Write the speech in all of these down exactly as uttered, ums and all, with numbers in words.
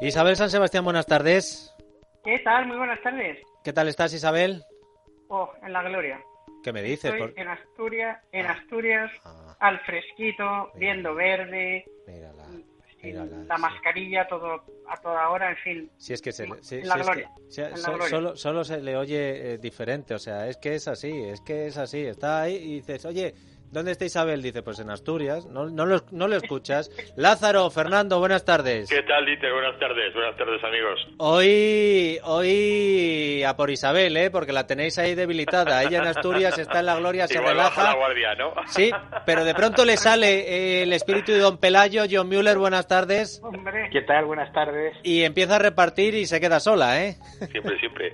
Isabel San Sebastián, buenas tardes. ¿Qué tal? Muy buenas tardes. ¿Qué tal estás, Isabel? Oh, en la gloria. ¿Qué me dices? Estoy Por... en Asturias, en ah. Asturias, Ah. al fresquito, mírala, viendo verde, mírala, sin mírala, la sí. mascarilla todo a toda hora, en fin. Si es que se le, si, en la si gloria. Es que, si, en so, la gloria. Solo, solo se le oye eh, diferente, o sea, es que es así, es que es así. Está ahí y dices, oye, ¿dónde está Isabel? Dice, pues en Asturias. No, no, lo, no lo escuchas. Lázaro, Fernando, buenas tardes. ¿Qué tal, Dieter? Buenas tardes, buenas tardes, amigos. Hoy, hoy a por Isabel, ¿eh? Porque la tenéis ahí debilitada. Ella en Asturias está en la gloria, se Igual relaja. baja la guardia, ¿no? Sí, pero de pronto le sale eh, el espíritu de Don Pelayo. John Mueller, buenas tardes. Hombre. ¿Qué tal? Buenas tardes. Y empieza a repartir y se queda sola, ¿eh? Siempre, siempre.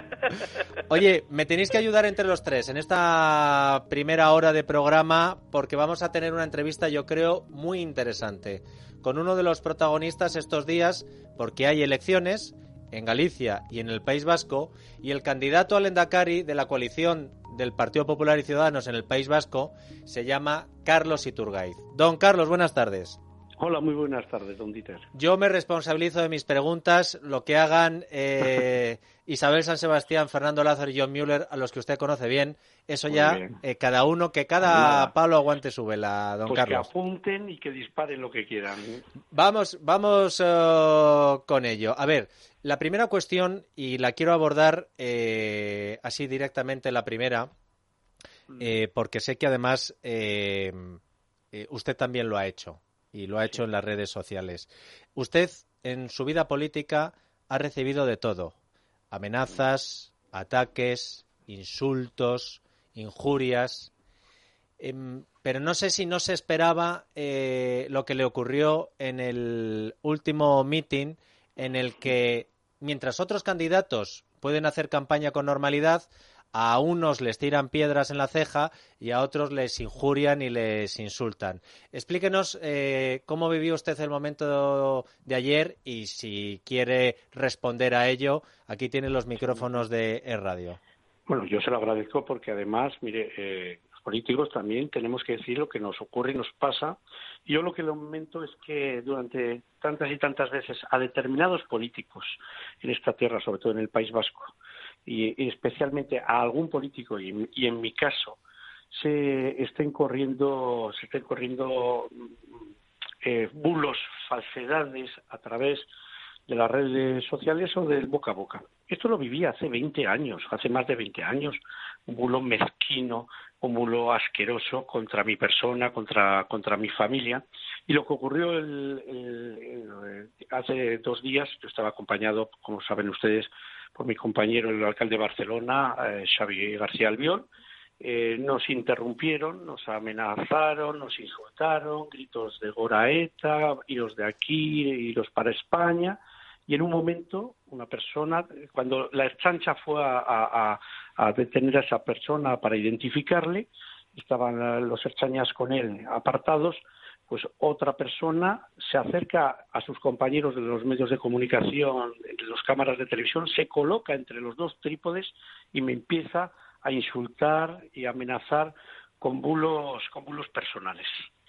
Oye, me tenéis que ayudar entre los tres en esta primera hora de programa porque vamos a tener una entrevista, yo creo, muy interesante con uno de los protagonistas estos días porque hay elecciones en Galicia y en el País Vasco y el candidato al Endacari de la coalición del Partido Popular y Ciudadanos en el País Vasco se llama Carlos Iturgaiz. Don Carlos, buenas tardes. Hola, muy buenas tardes, don Dieter. Yo me responsabilizo de mis preguntas, lo que hagan eh, Isabel San Sebastián, Fernando Lázaro y John Mueller, a los que usted conoce bien, eso muy ya, eh, cada uno, que cada Nada. palo aguante su vela, don pues Carlos. Que apunten y que disparen lo que quieran. Vamos, vamos uh, con ello. A ver, la primera cuestión, y la quiero abordar eh, así directamente la primera, eh, porque sé que además eh, eh, usted también lo ha hecho. Y lo ha hecho en las redes sociales. Usted, en su vida política, ha recibido de todo. Amenazas, ataques, insultos, injurias. Eh, pero no sé si no se esperaba eh, lo que le ocurrió en el último meeting en el que, mientras otros candidatos pueden hacer campaña con normalidad, a unos les tiran piedras en la ceja y a otros les injurian y les insultan. Explíquenos eh, cómo vivió usted el momento de ayer y si quiere responder a ello, aquí tiene los micrófonos de E-Radio. Bueno, yo se lo agradezco porque además, mire, eh, los políticos también tenemos que decir lo que nos ocurre y nos pasa. Y yo lo que lamento es que durante tantas y tantas veces a determinados políticos en esta tierra, sobre todo en el País Vasco, y especialmente a algún político y, y en mi caso se estén corriendo se estén corriendo eh, bulos, falsedades a través de las redes sociales o del boca a boca. Esto lo viví hace veinte años, hace más de veinte años, un bulo mezquino, un bulo asqueroso contra mi persona, contra contra mi familia. Y lo que ocurrió el, el, el, hace dos días, yo estaba acompañado, como saben ustedes, por mi compañero, el alcalde de Barcelona, eh, Xavi García Albiol. Eh, nos interrumpieron, nos amenazaron, nos insultaron, gritos de Gora ETA, iros de aquí, iros para España. Y en un momento, una persona, cuando la Ertzaintza fue a, a, a detener a esa persona para identificarle, estaban los ertzainas con él apartados, pues otra persona se acerca a sus compañeros de los medios de comunicación, de las cámaras de televisión, se coloca entre los dos trípodes y me empieza a insultar y amenazar con bulos, con bulos personales.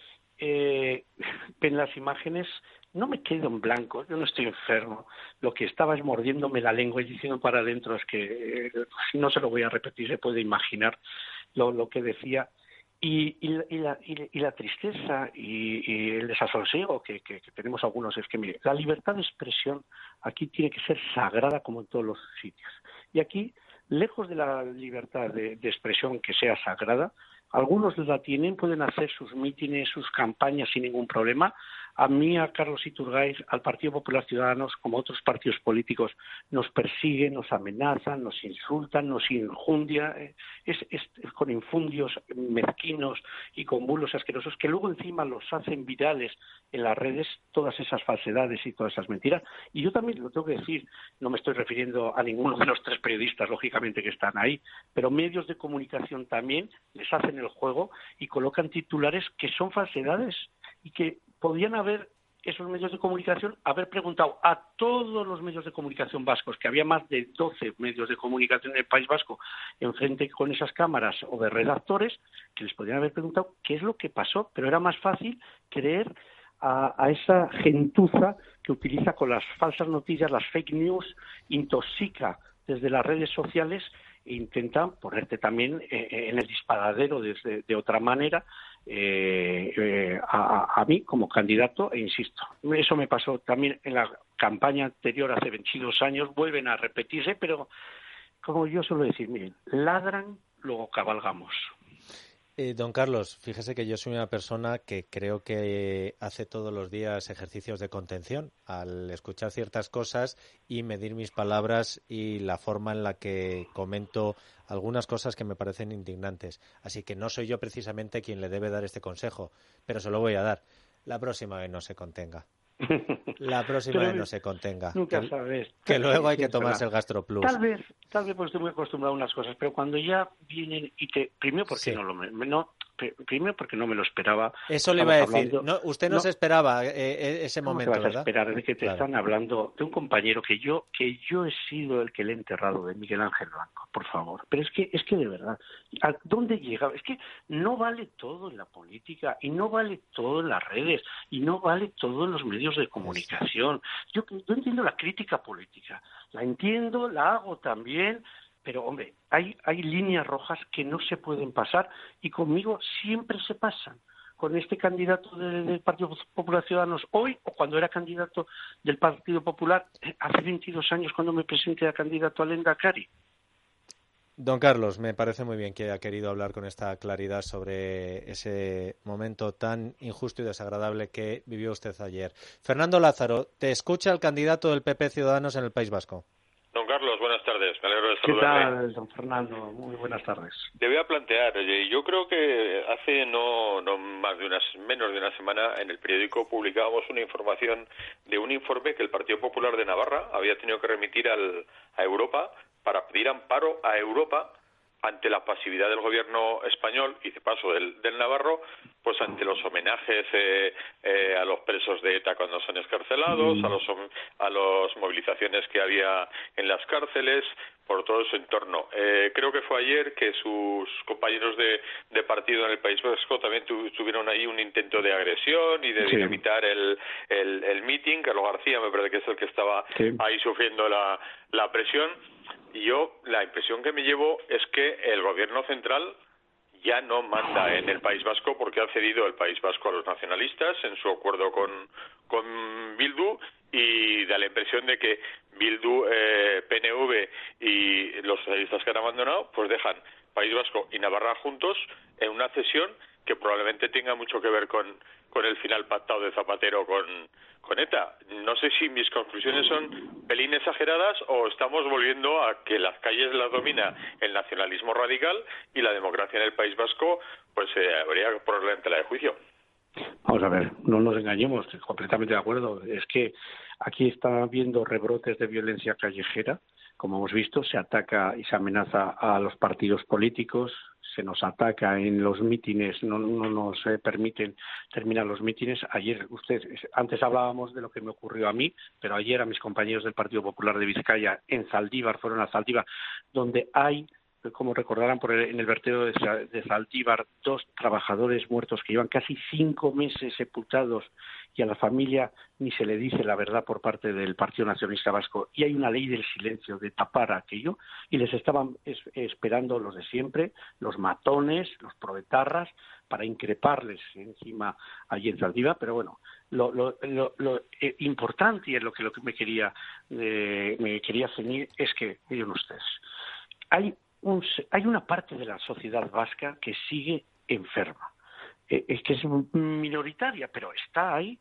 Eh, en las imágenes no me quedo en blanco, yo no estoy enfermo, lo que estaba es mordiéndome la lengua y diciendo para adentro es que eh, no se lo voy a repetir, se puede imaginar lo, lo que decía. Y, y, y, la, y, y la tristeza y, y el desasosiego que, que, que tenemos algunos es que, mire, la libertad de expresión aquí tiene que ser sagrada como en todos los sitios. Y aquí, lejos de la libertad de, de expresión que sea sagrada, algunos la tienen, pueden hacer sus mítines, sus campañas sin ningún problema. A mí, a Carlos Iturgaiz, al Partido Popular Ciudadanos, como a otros partidos políticos, nos persiguen, nos amenazan, nos insultan, nos injundian, es, es, es con infundios mezquinos y con bulos asquerosos que luego encima los hacen virales en las redes, todas esas falsedades y todas esas mentiras. Y yo también lo tengo que decir, no me estoy refiriendo a ninguno de los tres periodistas, lógicamente, que están ahí, pero medios de comunicación también les hacen el juego y colocan titulares que son falsedades y que podían haber, esos medios de comunicación, haber preguntado a todos los medios de comunicación vascos, que había más de doce medios de comunicación en el País Vasco, enfrente con esas cámaras o de redactores, que les podían haber preguntado qué es lo que pasó, pero era más fácil creer a, a esa gentuza que utiliza con las falsas noticias, las fake news, intoxica desde las redes sociales e intenta ponerte también eh, en el disparadero desde, de otra manera eh, eh, a, a mí como candidato, e insisto, eso me pasó también en la campaña anterior hace veintidós años, vuelven a repetirse, pero como yo suelo decir, miren, ladran, luego cabalgamos. Eh, don Carlos, fíjese que yo soy una persona que creo que hace todos los días ejercicios de contención al escuchar ciertas cosas y medir mis palabras y la forma en la que comento algunas cosas que me parecen indignantes. Así que no soy yo precisamente quien le debe dar este consejo, pero se lo voy a dar. La próxima vez no se contenga. La próxima vez no se contenga. Nunca que, sabes. Que luego hay que tomarse el GastroPlus. Tal vez, tal vez porque estoy muy acostumbrado a unas cosas, pero cuando ya vienen y te... Primero porque sí. no lo... No, primero porque no me lo esperaba. Eso le iba a decir. Hablando, no, usted no, no se esperaba eh, ese momento, ¿cómo te vas ¿verdad? a esperar de que te claro. están hablando de un compañero que yo que yo he sido el que le he enterrado, de Miguel Ángel Blanco, por favor? Pero es que es que de verdad, ¿a dónde llega? Es que no vale todo en la política y no vale todo en las redes y no vale todo en los medios de comunicación. Yo, yo entiendo la crítica política, la entiendo, la hago también. Pero, hombre, hay, hay líneas rojas que no se pueden pasar y conmigo siempre se pasan. Con este candidato de, del Partido Popular Ciudadanos hoy o cuando era candidato del Partido Popular hace veintidós años cuando me presenté a candidato al Endacari. Don Carlos, me parece muy bien que haya querido hablar con esta claridad sobre ese momento tan injusto y desagradable que vivió usted ayer. Fernando Lázaro, te escucha el candidato del P P Ciudadanos en el País Vasco. Don Carlos, buenas tardes. Me alegro de ¿Qué saludarle. tal, don Fernando? Muy buenas tardes. Te voy a plantear, yo creo que hace no, no más de unas, menos de una semana en el periódico publicábamos una información de un informe que el Partido Popular de Navarra había tenido que remitir al, a Europa para pedir amparo a Europa ante la pasividad del gobierno español y de paso del, del Navarro, pues ante los homenajes eh, eh, a los presos de ETA cuando son escarcelados, mm. a los a las movilizaciones que había en las cárceles, por todo su entorno. Eh, creo que fue ayer que sus compañeros de, de partido en el País Vasco también tu, tuvieron ahí un intento de agresión y de sí. dinamitar el, el, el meeting. Carlos García me parece que es el que estaba sí. ahí sufriendo la, la presión. Y yo la impresión que me llevo es que el gobierno central ya no manda en el País Vasco porque ha cedido el País Vasco a los nacionalistas en su acuerdo con, con Bildu, y da la impresión de que Bildu, eh, P N V y los socialistas que han abandonado pues dejan País Vasco y Navarra juntos en una cesión que probablemente tenga mucho que ver con, con el final pactado de Zapatero con, con ETA. No sé si mis conclusiones son pelín exageradas o estamos volviendo a que las calles las domina el nacionalismo radical y la democracia en el País Vasco pues eh, habría que ponerla en tela de juicio. Vamos a ver, no nos engañemos, estoy completamente de acuerdo. Es que aquí está habiendo rebrotes de violencia callejera. Como hemos visto, se ataca y se amenaza a los partidos políticos, se nos ataca en los mítines, no, no nos eh, permiten terminar los mítines. Ayer, usted, antes hablábamos de lo que me ocurrió a mí, pero ayer a mis compañeros del Partido Popular de Vizcaya en Zaldívar, fueron a Zaldívar, donde hay, como recordarán por el, en el vertedero de, de Zaldívar, dos trabajadores muertos que llevan casi cinco meses sepultados y a la familia ni se le dice la verdad por parte del Partido Nacionalista Vasco, y hay una ley del silencio de tapar aquello, y les estaban es, esperando los de siempre, los matones, los proetarras, para increparles encima allí en Zaldívar. Pero bueno, lo, lo, lo, lo eh, importante y es lo que, lo que me quería eh, me quería ceñir es que, miren ustedes, hay Un, hay una parte de la sociedad vasca que sigue enferma, eh, es que es minoritaria, pero está ahí,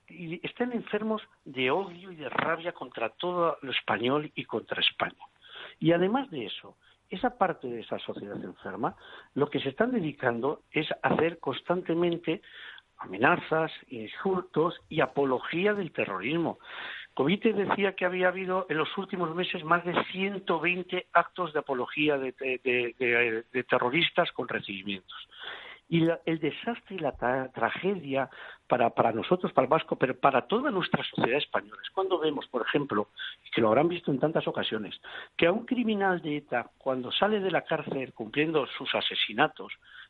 y están enfermos de odio y de rabia contra todo lo español y contra España. Y además de eso, esa parte de esa sociedad enferma, lo que se están dedicando es hacer constantemente amenazas, insultos y apología del terrorismo. Covite decía que había habido en los últimos meses más de ciento veinte actos de apología de, de, de, de, de terroristas con recibimientos. Y la, el desastre y la tra- tragedia para, para nosotros, para el vasco, pero para toda nuestra sociedad española, es cuando vemos, por ejemplo, que lo habrán visto en tantas ocasiones, que a un criminal de ETA, cuando sale de la cárcel cumpliendo sus asesinatos,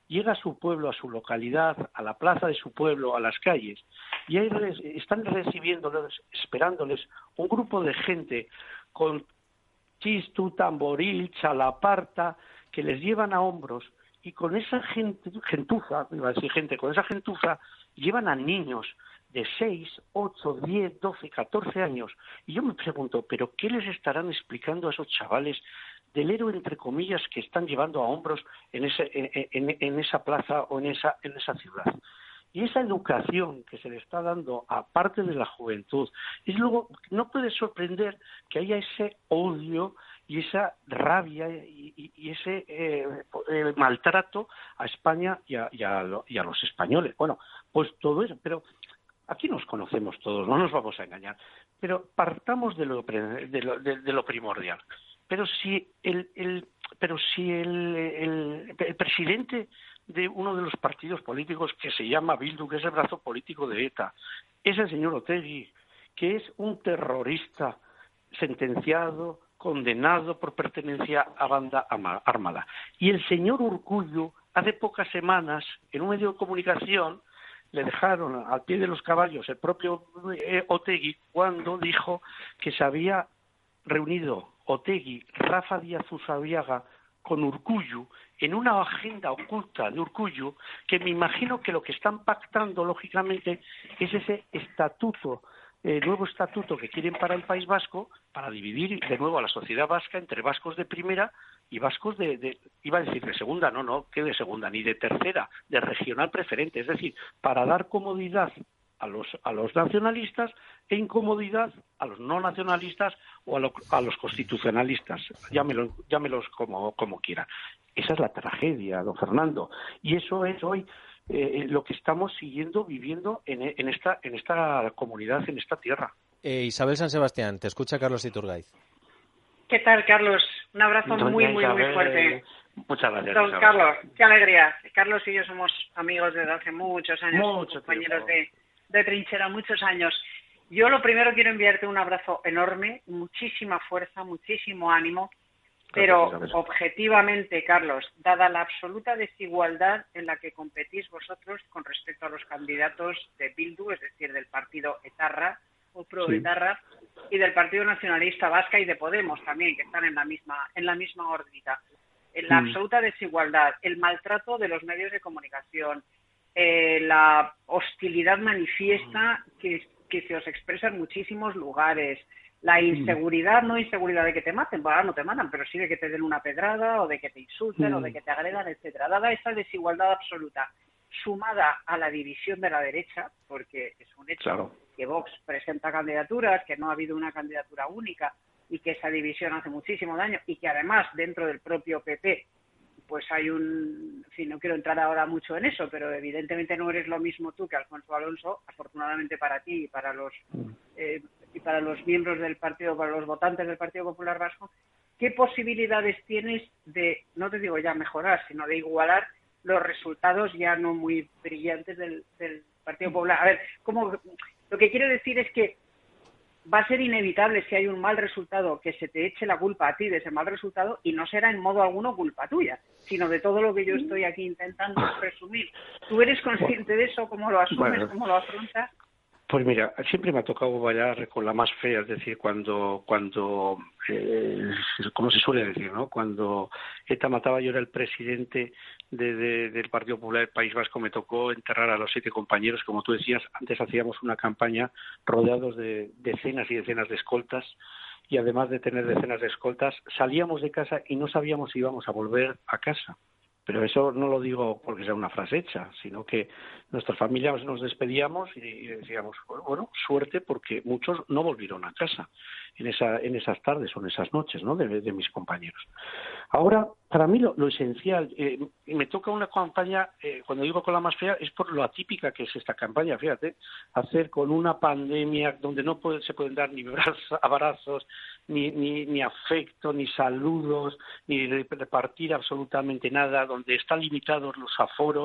llega a su pueblo, a su localidad, a la plaza de su pueblo, a las calles, y ahí están recibiéndoles, esperándoles un grupo de gente con chistu, tamboril, chalaparta, que les llevan a hombros, y con esa gente, gentuza, iba a decir gente, con esa gentuza llevan a niños de seis, ocho, diez, doce, catorce años. Y yo me pregunto, ¿pero qué les estarán explicando a esos chavales del héroe, entre comillas, que están llevando a hombros en, ese, en, en, en esa plaza o en esa, en esa ciudad? Y esa educación que se le está dando a parte de la juventud, es luego, no puede sorprender que haya ese odio y esa rabia y, y, y ese eh, eh, maltrato a España y a, y, a lo, y a los españoles. Bueno, pues todo eso, pero aquí nos conocemos todos, no nos vamos a engañar, pero partamos de lo, de lo, de, de lo primordial. Pero si el, el, pero si el, el, el presidente de uno de los partidos políticos que se llama Bildu, que es el brazo político de ETA, es el señor Otegi, que es un terrorista sentenciado, condenado por pertenencia a banda armada. Y el señor Urkullu, hace pocas semanas, en un medio de comunicación, le dejaron al pie de los caballos el propio eh, Otegi cuando dijo que se había reunido Otegi, Rafa Díaz Usabiaga, con Urkullu, en una agenda oculta de Urkullu, que me imagino que lo que están pactando, lógicamente, es ese estatuto, eh, nuevo estatuto que quieren para el País Vasco, para dividir de nuevo a la sociedad vasca entre vascos de primera y vascos de, de, iba a decir de segunda, no, no, que de segunda, ni de tercera, de regional preferente, es decir, para dar comodidad a los a los nacionalistas e incomodidad a los no nacionalistas o a, lo, a los constitucionalistas, llámelos, llámelos como, como quieran. Esa es la tragedia, don Fernando, y eso es hoy eh, lo que estamos siguiendo, viviendo en, en esta en esta comunidad, en esta tierra. Eh, Isabel San Sebastián, te escucha Carlos Iturgaiz. ¿Qué tal, Carlos? Un abrazo Doña muy, muy, Isabel, muy fuerte. Muchas gracias, Don Isabel. Carlos, qué alegría. Carlos y yo somos amigos desde hace muchos años, Mucho compañeros tiempo. de, de trinchera, muchos años. Yo lo primero quiero enviarte un abrazo enorme, muchísima fuerza, muchísimo ánimo, pero Gracias, objetivamente, Carlos, dada la absoluta desigualdad en la que competís vosotros con respecto a los candidatos de Bildu, es decir, del partido etarra o pro-etarra, sí, y del Partido Nacionalista Vasca y de Podemos también, que están en la misma en la misma órbita. La mm. absoluta desigualdad, el maltrato de los medios de comunicación, eh, la hostilidad manifiesta que, que se os expresa en muchísimos lugares, la inseguridad, no inseguridad de que te maten, bueno, no te matan, pero sí de que te den una pedrada o de que te insulten mm. o de que te agredan, etcétera. Dada esa desigualdad absoluta, sumada a la división de la derecha, porque es un hecho claro. que Vox presenta candidaturas, que no ha habido una candidatura única y que esa división hace muchísimo daño y que además dentro del propio P P pues hay un, en fin, no quiero entrar ahora mucho en eso, pero evidentemente no eres lo mismo tú que Alfonso Alonso, afortunadamente para ti y para los eh, y para los miembros del partido, para los votantes del Partido Popular Vasco. ¿Qué posibilidades tienes de, no te digo ya mejorar, sino de igualar los resultados ya no muy brillantes del, del Partido Popular? A ver, ¿cómo? Lo que quiero decir es que va a ser inevitable, si hay un mal resultado, que se te eche la culpa a ti de ese mal resultado, y no será en modo alguno culpa tuya, sino de todo lo que yo estoy aquí intentando presumir. ¿Tú eres consciente de eso? ¿Cómo lo asumes? Bueno, ¿cómo lo afrontas? Pues mira, siempre me ha tocado bailar con la más fea, es decir, cuando, cuando eh, como se suele decir, ¿no? Cuando ETA mataba, yo era el presidente de, de, del Partido Popular del País Vasco, me tocó enterrar a los siete compañeros, como tú decías, antes hacíamos una campaña rodeados de decenas y decenas de escoltas, y además de tener decenas de escoltas, salíamos de casa y no sabíamos si íbamos a volver a casa. Pero eso no lo digo porque sea una frase hecha, sino que nuestras familias nos despedíamos y decíamos, bueno, suerte, porque muchos no volvieron a casa en esa en esas tardes o en esas noches, ¿no?, de, de mis compañeros. Ahora, para mí lo, lo esencial, eh, me toca una campaña, eh, cuando digo con la más fea, es por lo atípica que es esta campaña, fíjate, hacer con una pandemia donde no puede, se pueden dar ni abrazos, ni, ni, ni afecto, ni saludos, ni repartir absolutamente nada, donde están limitados los aforos.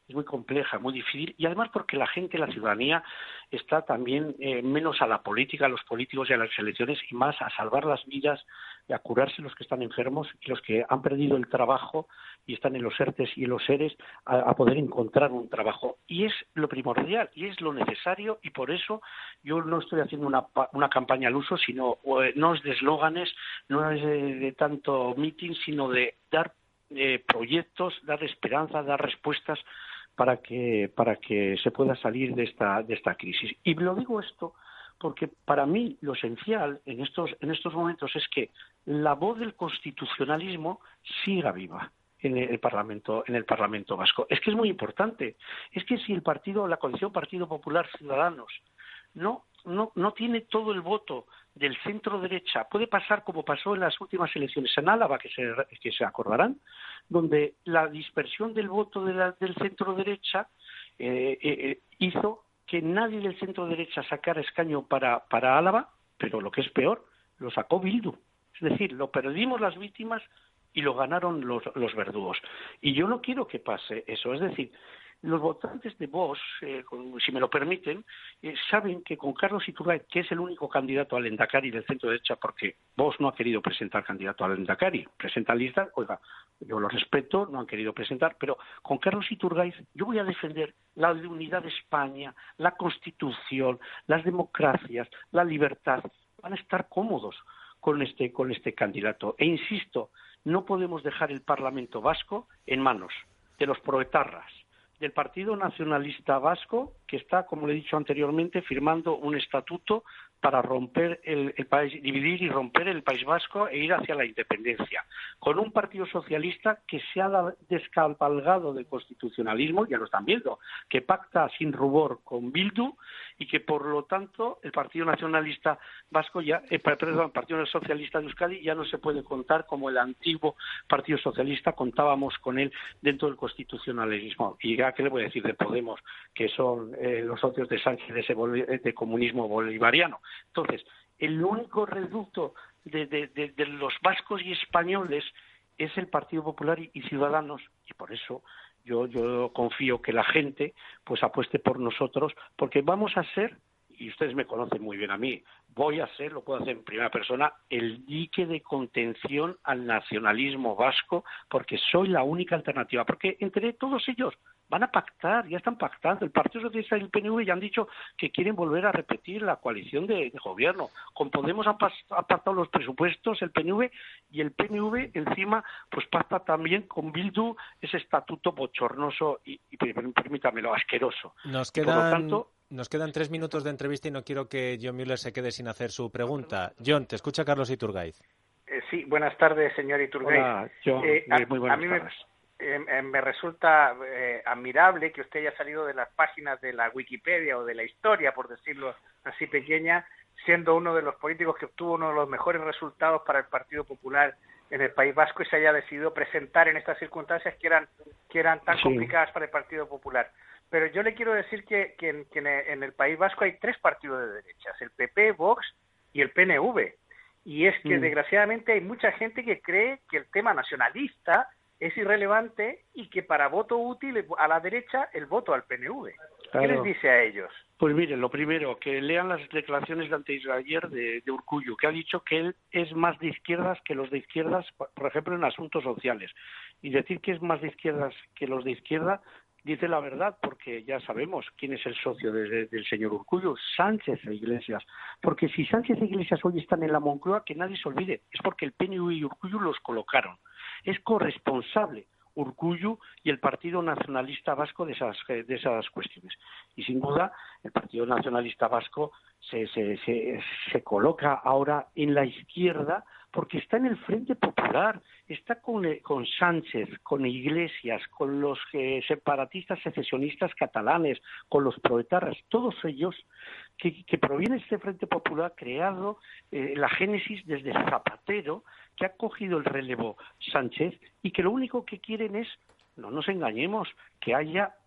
es muy compleja, muy difícil, y además porque la gente, la ciudadanía, está también eh, menos a la política, a los políticos y a las elecciones, y más a salvar las vidas y a curarse los que están enfermos y los que han perdido el trabajo y están en los ERTES y en los ERES, a, a poder encontrar un trabajo. Y es lo primordial, y es lo necesario, y por eso yo no estoy haciendo una, una campaña al uso, sino eh, no es de eslóganes, no es de, de tanto meeting, sino de dar eh, proyectos, dar esperanza, dar respuestas para que para que se pueda salir de esta de esta crisis. Y lo digo esto porque para mí lo esencial en estos en estos momentos es que la voz del constitucionalismo siga viva en el Parlamento en el Parlamento Vasco. Es que es muy importante. Es que si el partido, la coalición Partido Popular Ciudadanos no no no tiene todo el voto del centro derecha, puede pasar como pasó en las últimas elecciones en Álava, que se que se acordarán, donde la dispersión del voto de la, del centro derecha eh, eh, hizo que nadie del centro derecha sacara escaño para para Álava, pero lo que es peor, lo sacó Bildu. Es decir, lo perdimos las víctimas y lo ganaron los, los verdugos. Y yo no quiero que pase eso. Es decir, los votantes de Vox, eh, si me lo permiten, eh, saben que con Carlos Iturgaiz, que es el único candidato al Endacari del centro derecha, porque Vox no ha querido presentar candidato al Endacari, presenta listas, oiga, yo lo respeto, no han querido presentar, pero con Carlos Iturgaiz yo voy a defender la unidad de España, la Constitución, las democracias, la libertad. Van a estar cómodos con este, con este candidato. E insisto, no podemos dejar el Parlamento Vasco en manos de los proetarras, del Partido Nacionalista Vasco, que está, como le he dicho anteriormente, firmando un estatuto para romper el, el país, dividir y romper el País Vasco e ir hacia la independencia, con un Partido Socialista que se ha descabalgado del constitucionalismo, ya lo están viendo, que pacta sin rubor con Bildu y que, por lo tanto, el Partido Nacionalista Vasco ya, eh, perdón, el Partido Socialista de Euskadi ya no se puede contar como el antiguo Partido Socialista, contábamos con él dentro del constitucionalismo. Y ya, ¿qué le voy a decir de Podemos, que son eh, los socios de Sánchez de ese bol- de comunismo bolivariano? Entonces, el único reducto de, de, de, de los vascos y españoles es el Partido Popular y, y Ciudadanos, y por eso yo, yo confío que la gente pues apueste por nosotros, porque vamos a ser, y ustedes me conocen muy bien a mí, voy a ser, lo puedo hacer en primera persona, el dique de contención al nacionalismo vasco, porque soy la única alternativa, porque entre todos ellos van a pactar, ya están pactando. El Partido Socialista y el P N V ya han dicho que quieren volver a repetir la coalición de, de gobierno. Con Podemos han, pas, han pactado los presupuestos, el P N V, y el P N V encima pues pacta también con Bildu ese estatuto bochornoso y, y permítamelo, asqueroso. Nos quedan, por lo tanto, nos quedan tres minutos de entrevista y no quiero que John Müller se quede sin hacer su pregunta. John, te escucha Carlos Iturgaiz. Eh, sí, buenas tardes, señor Iturgaiz. Hola, John. Eh, a, muy buenas a mí tardes. Me... Eh, me resulta eh, admirable que usted haya salido de las páginas de la Wikipedia o de la historia, por decirlo así pequeña, siendo uno de los políticos que obtuvo uno de los mejores resultados para el Partido Popular en el País Vasco y se haya decidido presentar en estas circunstancias que eran que eran tan sí. complicadas para el Partido Popular. Pero yo le quiero decir que, que, en, que en el País Vasco hay tres partidos de derechas, el P P, Vox y el P N V. Y es que, mm. desgraciadamente, hay mucha gente que cree que el tema nacionalista es irrelevante y que para voto útil a la derecha el voto al P N V. Claro. ¿Qué les dice a ellos? Pues miren, lo primero, que lean las declaraciones de antes de ayer de, de Urkullu, que ha dicho que él es más de izquierdas que los de izquierdas, por ejemplo, en asuntos sociales. Y decir que es más de izquierdas que los de izquierda dice la verdad, porque ya sabemos quién es el socio de, de, del señor Urkullu, Sánchez e Iglesias. Porque si Sánchez e Iglesias hoy están en la Moncloa, que nadie se olvide, es porque el P N V y Urkullu los colocaron. Es corresponsable Urkullu y el Partido Nacionalista Vasco de esas de esas cuestiones. Y sin duda el Partido Nacionalista Vasco se, se, se, se coloca ahora en la izquierda porque está en el Frente Popular, está con, con Sánchez, con Iglesias, con los eh, separatistas secesionistas catalanes, con los proetarras, todos ellos que, que provienen de este Frente Popular creado eh, la génesis desde Zapatero, que ha cogido el relevo Sánchez y que lo único que quieren es, no nos engañemos, que haya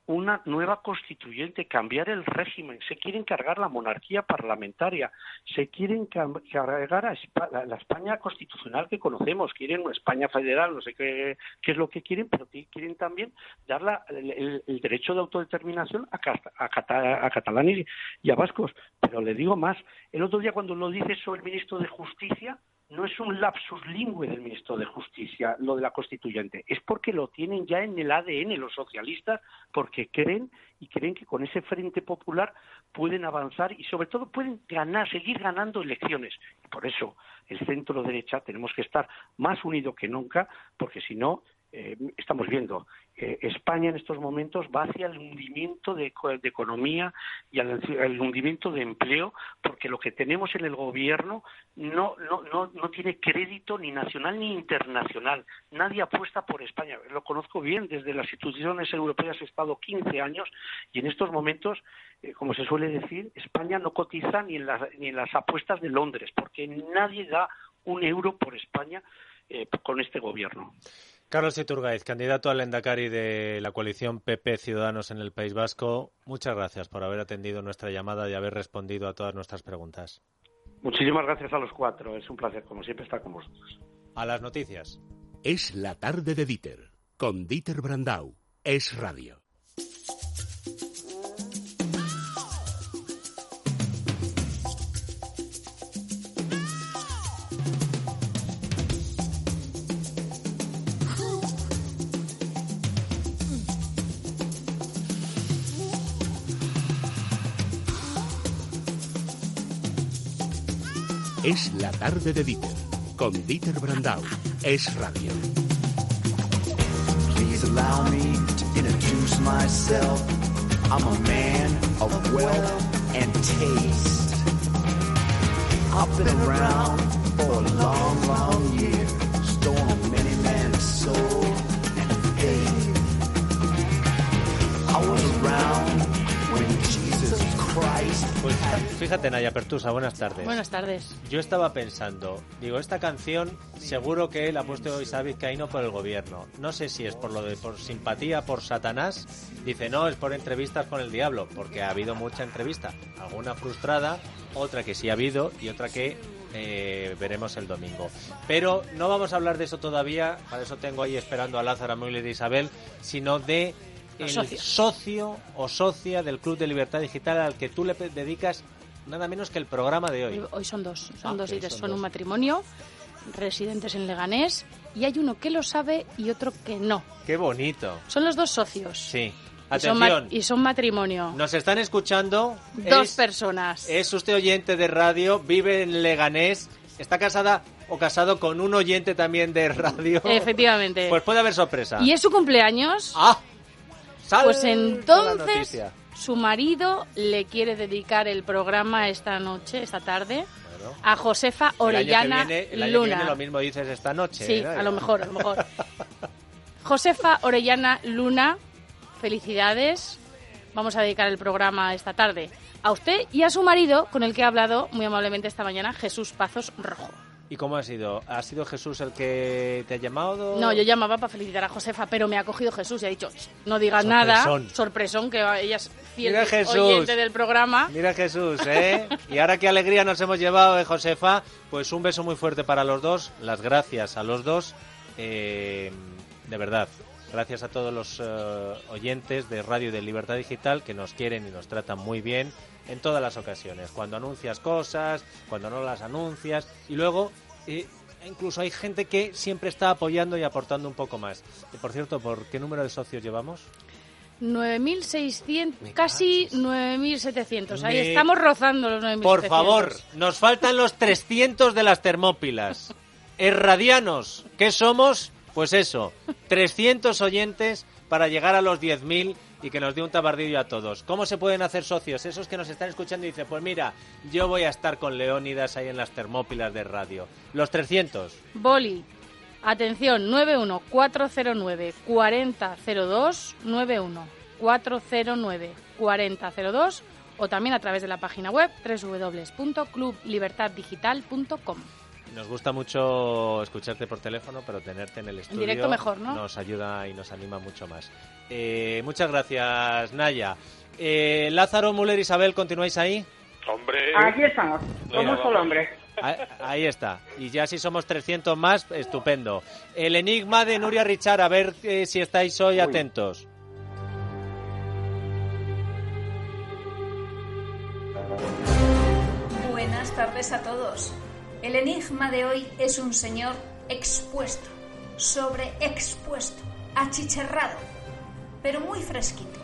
una nueva constituyente, cambiar el régimen, se quieren cargar la monarquía parlamentaria, se quieren cargar a España, la España constitucional que conocemos, quieren una España federal, no sé qué, qué es lo que quieren, pero quieren también dar la, el, el derecho de autodeterminación a, a, Cata, a catalanes y, y a vascos. Pero le digo más, el otro día cuando lo dice sobre el ministro de Justicia, no es un lapsus lingüe del ministro de Justicia, lo de la constituyente, es porque lo tienen ya en el A D N los socialistas, porque creen y creen que con ese Frente Popular pueden avanzar y sobre todo pueden ganar, seguir ganando elecciones. Y por eso el centro derecha tenemos que estar más unidos que nunca, porque si no, eh, estamos viendo, eh, España en estos momentos va hacia el hundimiento de, de economía y al el hundimiento de empleo, porque lo que tenemos en el gobierno no, no, no, no tiene crédito ni nacional ni internacional. Nadie apuesta por España. Lo conozco bien, desde las instituciones europeas he estado quince años y en estos momentos, eh, como se suele decir, España no cotiza ni en, las, ni en las apuestas de Londres, porque nadie da un euro por España eh, con este gobierno. Carlos Iturgaiz, candidato al Lehendakari de la coalición P P Ciudadanos en el País Vasco, muchas gracias por haber atendido nuestra llamada y haber respondido a todas nuestras preguntas. Muchísimas gracias a los cuatro, es un placer como siempre estar con vosotros. A las noticias. Es la tarde de Dieter, con Dieter Brandau, Es Radio. Es la tarde de Dieter, con Dieter Brandau, Es Radio. Please allow me to introduce myself. I'm a man of wealth and taste. I've been around for a long, long year, stolen many men's soul and faith. I was around when Jesus Christ. Pues fíjate, Naya Pertusa, buenas tardes. Buenas tardes. Yo estaba pensando, digo, esta canción seguro que él ha puesto Isaac Vizcaíno por el gobierno. No sé si es por lo de por simpatía por Satanás. Dice, no, es por entrevistas con el diablo, porque ha habido mucha entrevista. Alguna frustrada, otra que sí ha habido y otra que eh, veremos el domingo. Pero no vamos a hablar de eso todavía, para eso tengo ahí esperando a Lázaro, a Müller y Isabel, sino de el Socios. socio o socia del Club de Libertad Digital al que tú le dedicas nada menos que el programa de hoy. Hoy son dos, son Ah, dos okay, líderes, son son dos. un matrimonio, residentes en Leganés, y hay uno que lo sabe y otro que no. ¡Qué bonito! Son los dos socios. Sí. Y son, ma- Atención, y son matrimonio. nos están escuchando. Dos es, personas. Es usted oyente de radio, vive en Leganés, está casada o casado con un oyente también de radio. Efectivamente. Pues puede haber sorpresa. Y es su cumpleaños. ¡Ah! ¡Salta Pues la entonces noticia! su marido le quiere dedicar el programa esta noche, esta tarde, Bueno, a Josefa el año que Orellana viene- el año que Luna. viene lo mismo dices esta noche. Sí, ¿no? a lo mejor, a lo mejor. Josefa Orellana Luna, felicidades. Vamos a dedicar el programa esta tarde a usted y a su marido, con el que he hablado muy amablemente esta mañana, Jesús Pazos Rojo. ¿Y cómo ha sido? ¿Ha sido Jesús el que te ha llamado? No, yo llamaba para felicitar a Josefa, pero me ha cogido Jesús y ha dicho, no digas Sorpresón. nada. Sorpresón, que ella es fiel Mira, Jesús. oyente del programa. Mira Jesús, ¿eh? Y ahora qué alegría nos hemos llevado, ¿eh, Josefa? Pues un beso muy fuerte para los dos, las gracias a los dos, eh, de verdad. Gracias a todos los eh, oyentes de Radio de Libertad Digital que nos quieren y nos tratan muy bien en todas las ocasiones. Cuando anuncias cosas, cuando no las anuncias. Y luego, eh, incluso hay gente que siempre está apoyando y aportando un poco más. Y por cierto, ¿por qué número de socios llevamos? nueve mil seiscientos, Me casi cachis. nueve mil setecientos. Ahí Me- estamos rozando los nueve mil Por setecientos. favor, nos faltan los trescientos de las Termópilas. Erradianos, ¿qué somos? Pues eso, trescientos oyentes para llegar a los diez mil y que nos dé un tabardillo a todos. ¿Cómo se pueden hacer socios? Esos que nos están escuchando y dicen, pues mira, yo voy a estar con Leónidas ahí en las Termópilas de radio. Los trescientos. Boli, atención, nueve uno cuatro cero nueve cuatro cero cero dos, nueve uno cuatro cero nueve cuatro cero cero dos, o también a través de la página web doble u doble u doble u punto club libertad digital punto com. Nos gusta mucho escucharte por teléfono, pero tenerte en el estudio en directo mejor, ¿no? Nos ayuda y nos anima mucho más. Eh, muchas gracias, Naya. Eh, Lázaro, Müller, Isabel, ¿continuáis ahí? Hombre. Aquí estamos, como un solo hombre. Ahí, ahí está. Y ya si somos trescientos más, estupendo. El enigma de Nuria Richard, a ver eh, si estáis hoy Uy. atentos. Buenas tardes a todos. El enigma de hoy es un señor expuesto, sobreexpuesto, achicharrado, pero muy fresquito.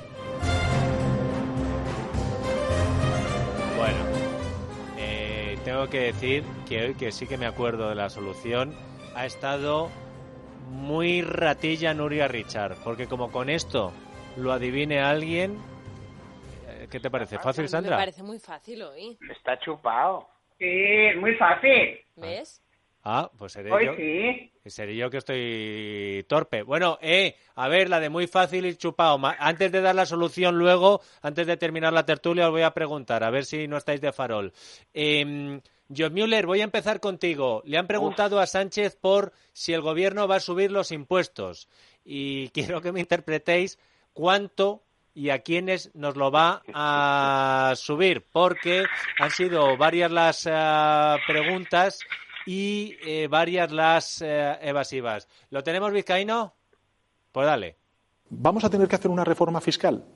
Bueno, eh, tengo que decir que hoy que sí que me acuerdo de la solución, ha estado muy ratilla Nuria Richard, porque como con esto lo adivine alguien, ¿qué te parece? ¿Fácil, Sandra? Me parece muy fácil hoy. Está chupado. Sí, muy fácil. ¿Ves? Ah, pues seré Hoy yo. sí. Seré yo que estoy torpe. Bueno, eh, a ver, la de muy fácil y chupado. Antes de dar la solución luego, antes de terminar la tertulia, os voy a preguntar, a ver si no estáis de farol. Eh, John Müller, voy a empezar contigo. Le han preguntado Uf. a Sánchez por si el gobierno va a subir los impuestos. Y quiero que me interpretéis cuánto y a quiénes nos lo va a subir, porque han sido varias las uh, preguntas y eh, varias las uh, evasivas. ¿Lo tenemos, Vizcaíno? Pues dale. ¿Vamos a tener que hacer una reforma fiscal?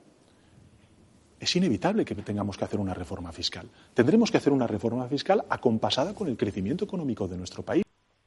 Es inevitable que tengamos que hacer una reforma fiscal. Tendremos que hacer una reforma fiscal acompasada con el crecimiento económico de nuestro país.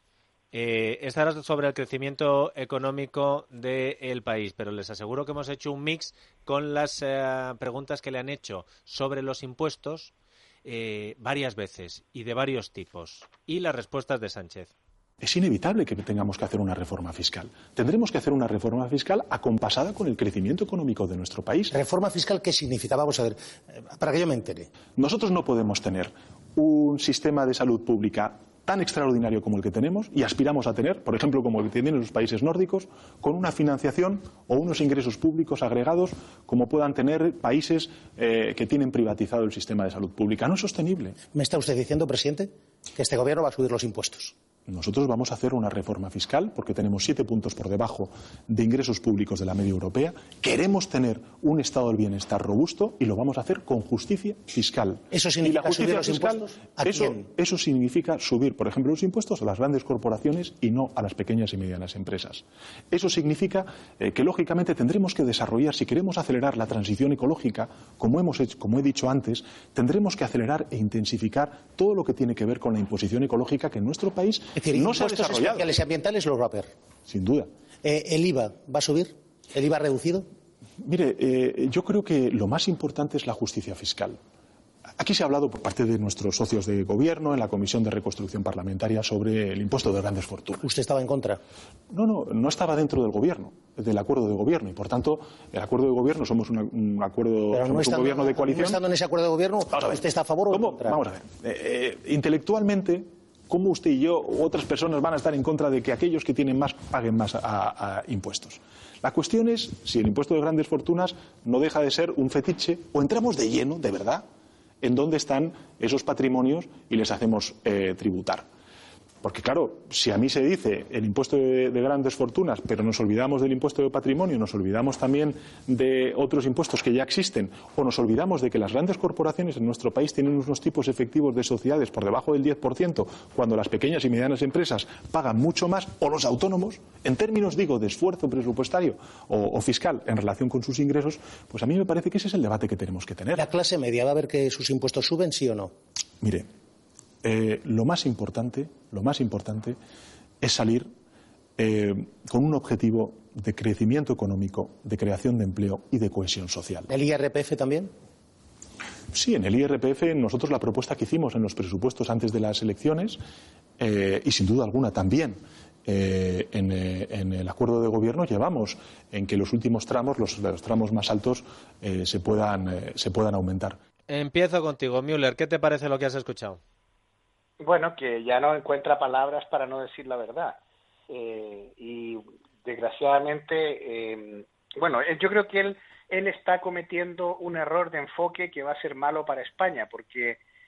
Eh, esta era sobre el crecimiento económico del país, pero les aseguro que hemos hecho un mix con las eh, preguntas que le han hecho sobre los impuestos eh, varias veces y de varios tipos, y las respuestas de Sánchez. Es inevitable que tengamos que hacer una reforma fiscal. Tendremos que hacer una reforma fiscal acompasada con el crecimiento económico de nuestro país. ¿Reforma fiscal qué significa? Vamos a ver, para que yo me entere. Nosotros no podemos tener un sistema de salud pública tan extraordinario como el que tenemos y aspiramos a tener, por ejemplo, como el que tienen los países nórdicos, con una financiación o unos ingresos públicos agregados como puedan tener países eh, que tienen privatizado el sistema de salud pública. No es sostenible. ¿Me está usted diciendo, presidente, que este gobierno va a subir los impuestos? Nosotros vamos a hacer una reforma fiscal porque tenemos siete puntos por debajo de ingresos públicos de la media europea. Queremos tener un estado del bienestar robusto y lo vamos a hacer con justicia fiscal. ¿Eso significa ¿Y la justicia subir los fiscal, impuestos? ¿A eso, quién? Eso significa subir, por ejemplo, los impuestos a las grandes corporaciones y no a las pequeñas y medianas empresas. Eso significa eh, que, lógicamente, tendremos que desarrollar, si queremos acelerar la transición ecológica, como, hemos hecho, como he dicho antes, tendremos que acelerar e intensificar todo lo que tiene que ver con la imposición ecológica que en nuestro país es decir, no se ha desarrollado. Sociales y ambientales los va a ver. Sin duda. Eh, ¿El I V A va a subir? ¿El I V A reducido? Mire, eh, yo creo que lo más importante es la justicia fiscal. Aquí se ha hablado por parte de nuestros socios de gobierno en la Comisión de Reconstrucción Parlamentaria sobre el impuesto de grandes fortunas. ¿Usted estaba en contra? No, no, no estaba dentro del gobierno, del acuerdo de gobierno. Y, por tanto, el acuerdo de gobierno, somos una, un acuerdo, Pero somos no un estando, gobierno de coalición. No estando en ese acuerdo de gobierno, ¿usted está a favor o en contra? Vamos a ver. Eh, eh, intelectualmente, ¿cómo usted y yo u otras personas van a estar en contra de que aquellos que tienen más paguen más a, a impuestos? La cuestión es si el impuesto de grandes fortunas no deja de ser un fetiche o entramos de lleno, de verdad, en dónde están esos patrimonios y les hacemos eh, tributar. Porque, claro, si a mí se dice el impuesto de, de grandes fortunas, pero nos olvidamos del impuesto de patrimonio, nos olvidamos también de otros impuestos que ya existen, o nos olvidamos de que las grandes corporaciones en nuestro país tienen unos tipos efectivos de sociedades por debajo del diez por ciento, cuando las pequeñas y medianas empresas pagan mucho más, o los autónomos, en términos, digo, de esfuerzo presupuestario o, o fiscal en relación con sus ingresos, pues a mí me parece que ese es el debate que tenemos que tener. ¿La clase media va a ver que sus impuestos suben, sí o no? Mire, Eh, lo más importante, lo más importante es salir eh, con un objetivo de crecimiento económico, de creación de empleo y de cohesión social. ¿El I R P F también? Sí, en el I R P F nosotros la propuesta que hicimos en los presupuestos antes de las elecciones eh, y sin duda alguna también eh, en, eh, en el acuerdo de gobierno llevamos en que los últimos tramos, los, los tramos más altos, eh, se puedan, eh, se puedan aumentar. Empiezo contigo, Müller. ¿Qué te parece lo que has escuchado? Bueno, que ya no encuentra palabras para no decir la verdad. Eh, y desgraciadamente, eh, bueno, yo creo que él, él está cometiendo un error de enfoque que va a ser malo para España, porque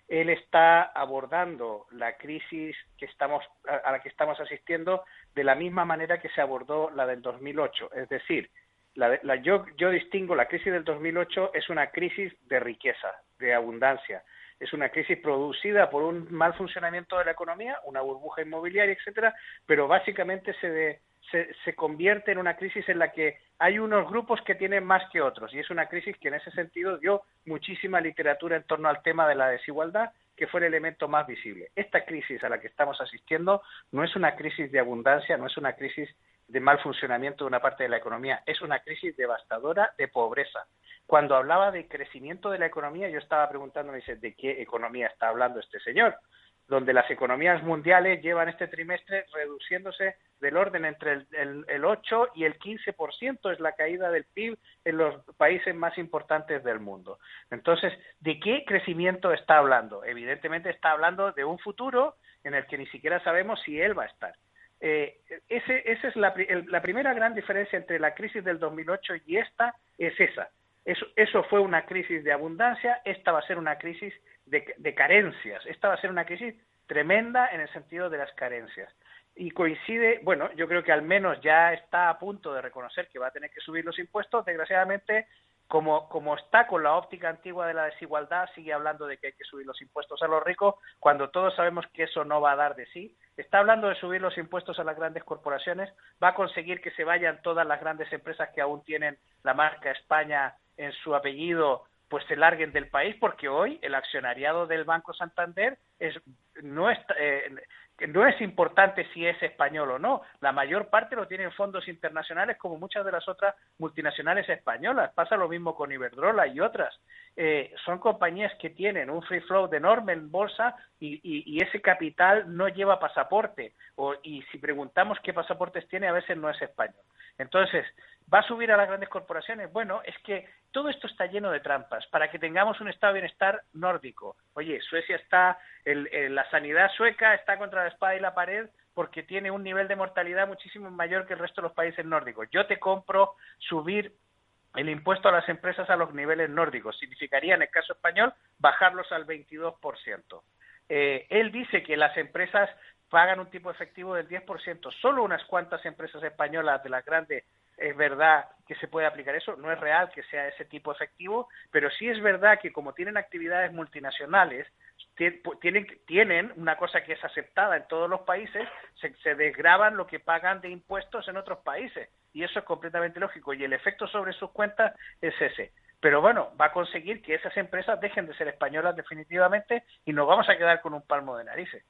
él está abordando la crisis que estamos a la que estamos asistiendo de la misma manera que se abordó la del dos mil ocho. Es decir, la, la, yo, yo distingo la crisis del dos mil ocho es una crisis de riqueza, de abundancia. Es una crisis producida por un mal funcionamiento de la economía, una burbuja inmobiliaria, etcétera, pero básicamente se, de, se, se convierte en una crisis en la que hay unos grupos que tienen más que otros, y es una crisis que en ese sentido dio muchísima literatura en torno al tema de la desigualdad, que fue el elemento más visible. Esta crisis a la que estamos asistiendo no es una crisis de abundancia, no es una crisis de mal funcionamiento de una parte de la economía, es una crisis devastadora de pobreza. Cuando hablaba de crecimiento de la economía, yo estaba preguntándome, ¿de qué economía está hablando este señor? Donde las economías mundiales llevan este trimestre reduciéndose del orden entre el, el, el ocho y el quince por ciento es la caída del P I B en los países más importantes del mundo. Entonces, ¿de qué crecimiento está hablando? Evidentemente está hablando de un futuro en el que ni siquiera sabemos si él va a estar. Eh, ese, esa es la, el, la primera gran diferencia entre la crisis del dos mil ocho y esta, es esa. Eso, eso fue una crisis de abundancia, esta va a ser una crisis de, de carencias, esta va a ser una crisis tremenda en el sentido de las carencias. Y coincide, bueno, yo creo que al menos ya está a punto de reconocer que va a tener que subir los impuestos. Desgraciadamente, como, como está con la óptica antigua de la desigualdad, sigue hablando de que hay que subir los impuestos a los ricos, cuando todos sabemos que eso no va a dar de sí. Está hablando de subir los impuestos a las grandes corporaciones, va a conseguir que se vayan todas las grandes empresas que aún tienen la marca España en su apellido, pues se larguen del país, porque hoy el accionariado del Banco Santander es no es, eh, no es importante si es español o no. La mayor parte lo tienen fondos internacionales, como muchas de las otras multinacionales españolas. Pasa lo mismo con Iberdrola y otras. Eh, son compañías que tienen un free float enorme en bolsa y, y, y ese capital no lleva pasaporte. O, y si preguntamos qué pasaportes tiene, a veces no es español. Entonces, ¿va a subir a las grandes corporaciones? Bueno, es que todo esto está lleno de trampas para que tengamos un estado de bienestar nórdico. Oye, Suecia está, el, el, la sanidad sueca está contra la espada y la pared porque tiene un nivel de mortalidad muchísimo mayor que el resto de los países nórdicos. Yo te compro subir el impuesto a las empresas a los niveles nórdicos. Significaría, en el caso español, bajarlos al veintidós por ciento. Eh, él dice que las empresas pagan un tipo efectivo del diez por ciento. Solo unas cuantas empresas españolas de las grandes es verdad que se puede aplicar eso, no es real que sea ese tipo efectivo, pero sí es verdad que como tienen actividades multinacionales, tienen, tienen una cosa que es aceptada en todos los países, se, se desgravan lo que pagan de impuestos en otros países, y eso es completamente lógico, y el efecto sobre sus cuentas es ese. Pero bueno, va a conseguir que esas empresas dejen de ser españolas definitivamente y nos vamos a quedar con un palmo de narices.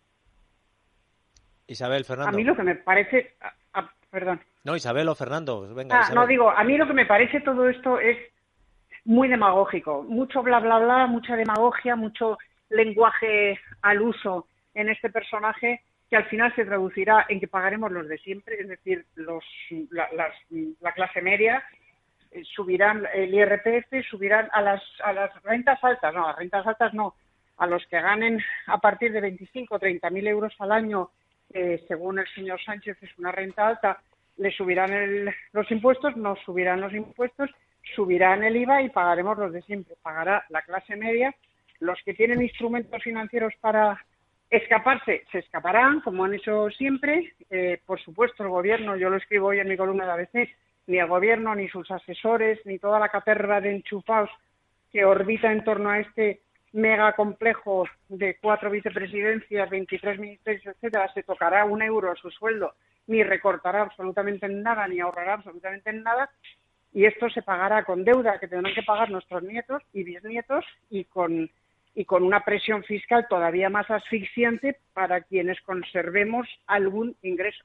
Isabel, Fernando. A mí lo que me parece... Ah, ah, perdón. No, Isabel o Fernando, venga. Ah, Isabel. no, digo, a mí lo que me parece todo esto es muy demagógico. Mucho bla, bla, bla, mucha demagogia, mucho lenguaje al uso en este personaje que al final se traducirá en que pagaremos los de siempre, es decir, los la, las, la clase media, eh, subirán el I R P F, subirán a las, a las rentas altas, no, a las rentas altas no, a los que ganen a partir de veinticinco o treinta mil euros al año, eh, según el señor Sánchez es una renta alta, le subirán el, los impuestos, nos subirán los impuestos, subirán el I V A y pagaremos los de siempre. Pagará la clase media. Los que tienen instrumentos financieros para escaparse, se escaparán, como han hecho siempre. Eh, por supuesto, el gobierno, yo lo escribo hoy en mi columna de A B C, ni el gobierno, ni sus asesores, ni toda la caterva de enchufados que orbita en torno a este mega complejo de cuatro vicepresidencias, veintitrés ministerios, etcétera, se tocará un euro a su sueldo, ni recortará absolutamente en nada, ni ahorrará absolutamente en nada, y esto se pagará con deuda que tendrán que pagar nuestros nietos y bisnietos y con, y con una presión fiscal todavía más asfixiante para quienes conservemos algún ingreso.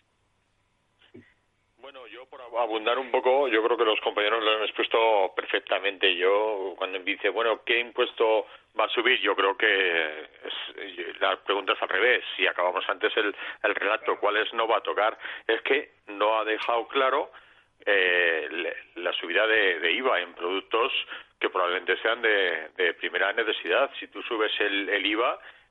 Bueno, yo por abundar un poco, yo creo que los compañeros lo han expuesto perfectamente. Yo, cuando me dice, bueno, ¿qué impuesto va a subir? Yo creo que es, la pregunta es al revés. Si acabamos antes el, el relato, ¿cuáles no va a tocar? Es que no ha dejado claro eh, la subida de, de I V A en productos que probablemente sean de, de primera necesidad. Si tú subes el, el I V A,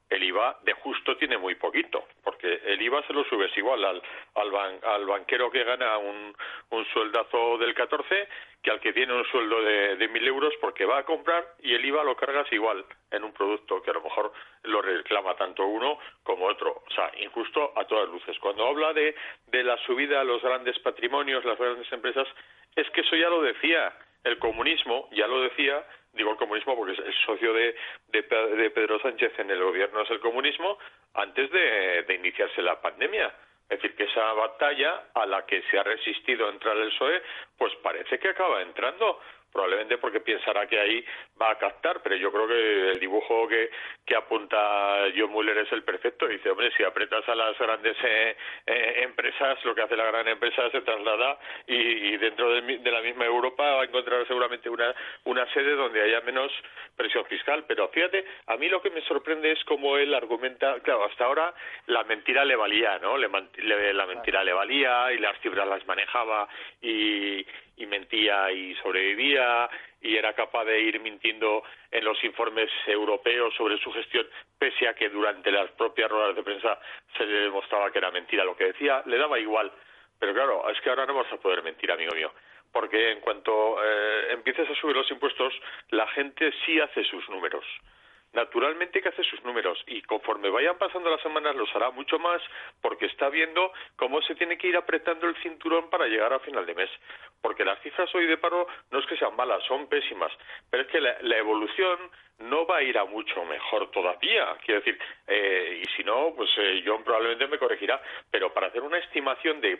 el I V A de justo tiene muy poquito, porque el I V A se lo subes igual al al, ban, al banquero que gana un, un sueldazo del catorce que al que tiene un sueldo de, de mil euros, porque va a comprar y el I V A lo cargas igual en un producto que a lo mejor lo reclama tanto uno como otro. O sea, injusto a todas luces. Cuando habla de, de la subida a los grandes patrimonios, las grandes empresas, es que eso ya lo decía el comunismo, ya lo decía. Digo el comunismo porque el socio de, de, de Pedro Sánchez en el gobierno es el comunismo, antes de, de iniciarse la pandemia. Es decir, que esa batalla a la que se ha resistido entrar el P S O E, pues parece que acaba entrando. Probablemente porque pensará que ahí va a captar, pero yo creo que el dibujo que, que apunta John Muller es el perfecto. Dice, hombre, si apretas a las grandes eh, eh, empresas, lo que hace la gran empresa se traslada y, y dentro de, de la misma Europa va a encontrar seguramente una, una sede donde haya menos presión fiscal. Pero fíjate, a mí lo que me sorprende es cómo él argumenta, claro, hasta ahora la mentira le valía, ¿no? Le, le, la mentira le valía y las cifras las manejaba y... y mentía y sobrevivía y era capaz de ir mintiendo en los informes europeos sobre su gestión, pese a que durante las propias ruedas de prensa se le demostraba que era mentira lo que decía, le daba igual. Pero claro, es que ahora no vas a poder mentir, amigo mío, porque en cuanto eh, empieces a subir los impuestos, la gente sí hace sus números. Naturalmente que hace sus números y conforme vayan pasando las semanas los hará mucho más porque está viendo cómo se tiene que ir apretando el cinturón para llegar a final de mes. Porque las cifras hoy de paro no es que sean malas, son pésimas, pero es que la, la evolución no va a ir a mucho mejor todavía. Quiero decir, eh, y si no, pues eh, John probablemente me corregirá, pero para hacer una estimación de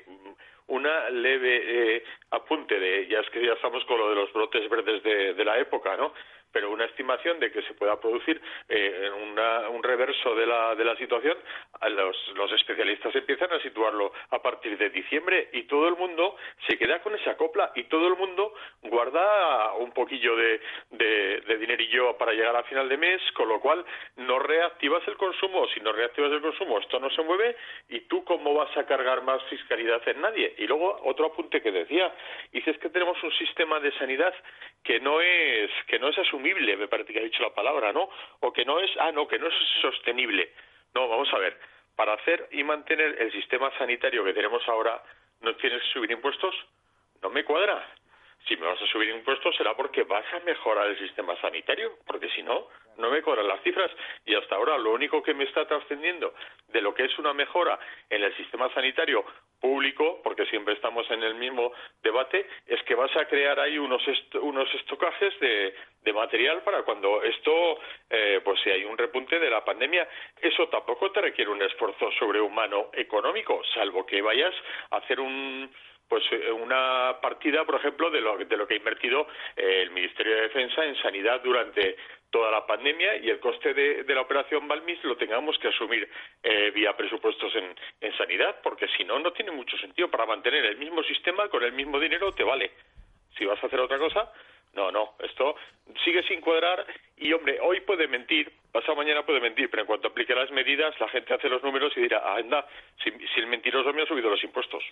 una leve eh, apunte de, ya es que ya estamos con lo de los brotes verdes de, de la época, ¿no? Pero una estimación de que se pueda producir eh, una, un reverso de la, de la situación, los, los especialistas empiezan a situarlo a partir de diciembre y todo el mundo se queda con esa copla y todo el mundo guarda un poquillo de, de, de dinerillo para llegar a final de mes, con lo cual no reactivas el consumo. Si no reactivas el consumo, esto no se mueve y tú cómo vas a cargar más fiscalidad en nadie. Y luego otro apunte que decía, dices que tenemos un sistema de sanidad que no es que no es asumible, me parece que ha dicho la palabra, ¿no? O que no es, ah, no, que no es sostenible. No, vamos a ver, para hacer y mantener el sistema sanitario que tenemos ahora, ¿no tienes que subir impuestos? No me cuadra. Si me vas a subir impuestos será porque vas a mejorar el sistema sanitario, porque si no, no me cuadran las cifras. Y hasta ahora lo único que me está trascendiendo de lo que es una mejora en el sistema sanitario público, porque siempre estamos en el mismo debate, es que vas a crear ahí unos est unos estocajes de, de material para cuando esto, eh, pues si hay un repunte de la pandemia. Eso tampoco te requiere un esfuerzo sobrehumano económico, salvo que vayas a hacer un... pues una partida, por ejemplo, de lo, de lo que ha invertido eh, el Ministerio de Defensa en sanidad durante toda la pandemia y el coste de, de la operación Balmis lo tengamos que asumir eh, vía presupuestos en, en sanidad, porque si no, no tiene mucho sentido. Para mantener el mismo sistema con el mismo dinero te vale. Si vas a hacer otra cosa, no, no, esto sigue sin cuadrar y, hombre, hoy puede mentir, pasado mañana puede mentir, pero en cuanto aplique las medidas, la gente hace los números y dirá, ah, anda, si, si el mentiroso me ha subido los impuestos.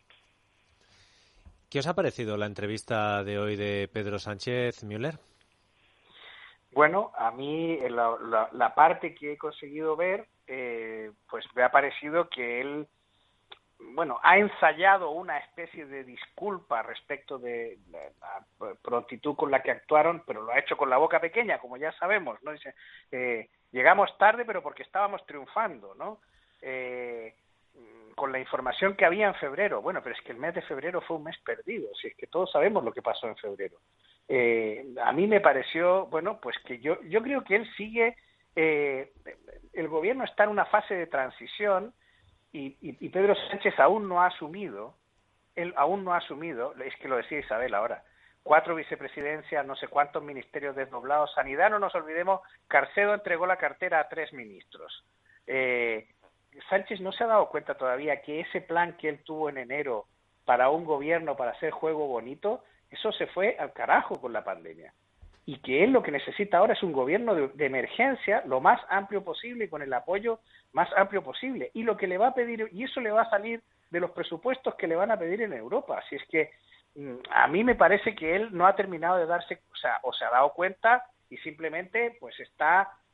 ¿Qué os ha parecido la entrevista de hoy de Pedro Sánchez Müller? Bueno, a mí la, la, la parte que he conseguido ver, eh, pues me ha parecido que él, bueno, ha ensayado una especie de disculpa respecto de la, la prontitud con la que actuaron, pero lo ha hecho con la boca pequeña, como ya sabemos, ¿no? Dice, eh, llegamos tarde, pero porque estábamos triunfando, ¿no? Eh, con la información que había en febrero. Bueno, pero es que el mes de febrero fue un mes perdido, si es que todos sabemos lo que pasó en febrero. Eh, a mí me pareció, bueno, pues que yo yo creo que él sigue, eh, el gobierno está en una fase de transición y, y, y Pedro Sánchez aún no ha asumido, él aún no ha asumido, es que lo decía Isabel ahora, cuatro vicepresidencias, no sé cuántos ministerios desdoblados, sanidad, no nos olvidemos, Carcedo entregó la cartera a tres ministros. Eh, Sánchez no se ha dado cuenta todavía que ese plan que él tuvo en enero para un gobierno, para hacer juego bonito, eso se fue al carajo con la pandemia. Y que él lo que necesita ahora es un gobierno de, de emergencia lo más amplio posible y con el apoyo más amplio posible. Y lo que le va a pedir, y eso le va a salir de los presupuestos que le van a pedir en Europa. Así es que a mí me parece que él no ha terminado de darse, o sea, o se ha dado cuenta y simplemente pues está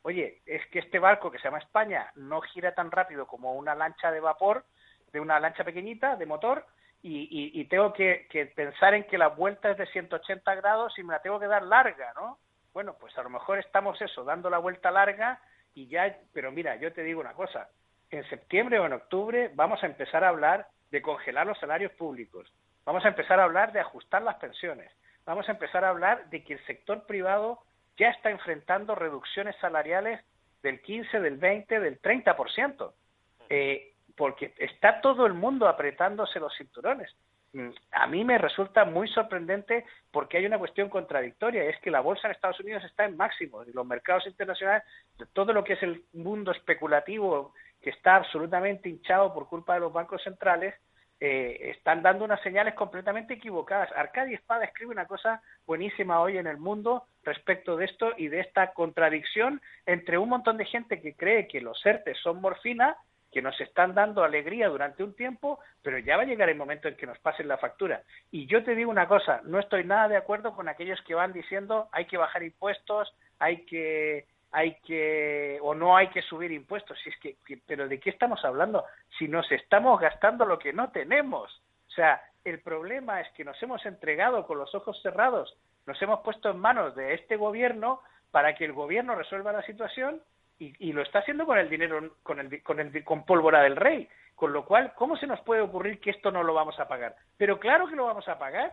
oye, es que este barco que se llama España no gira tan rápido como una lancha de vapor, de una lancha pequeñita de motor, y, y, y tengo que, que pensar en que la vuelta es de ciento ochenta grados y me la tengo que dar larga, ¿no? Bueno, pues a lo mejor estamos eso, dando la vuelta larga y ya, pero mira, yo te digo una cosa, en septiembre o en octubre vamos a empezar a hablar de congelar los salarios públicos, vamos a empezar a hablar de ajustar las pensiones, vamos a empezar a hablar de que el sector privado ya está enfrentando reducciones salariales del quince, del veinte, del treinta por ciento, eh, porque está todo el mundo apretándose los cinturones. A mí me resulta muy sorprendente porque hay una cuestión contradictoria, es que la bolsa en Estados Unidos está en máximos y los mercados internacionales, todo lo que es el mundo especulativo que está absolutamente hinchado por culpa de los bancos centrales, eh, están dando unas señales completamente equivocadas. Arcadio Espada escribe una cosa buenísima hoy en El Mundo respecto de esto y de esta contradicción entre un montón de gente que cree que los ERTES son morfina, que nos están dando alegría durante un tiempo, pero ya va a llegar el momento en que nos pasen la factura. Y yo te digo una cosa, no estoy nada de acuerdo con aquellos que van diciendo hay que bajar impuestos, hay que hay que o no hay que subir impuestos. Si es que, que pero ¿de qué estamos hablando? Si nos estamos gastando lo que no tenemos. O sea, el problema es que nos hemos entregado con los ojos cerrados, nos hemos puesto en manos de este gobierno para que el gobierno resuelva la situación. Y, y lo está haciendo con el dinero, con el, con el con pólvora del rey, con lo cual, ¿cómo se nos puede ocurrir que esto no lo vamos a pagar? Pero claro que lo vamos a pagar.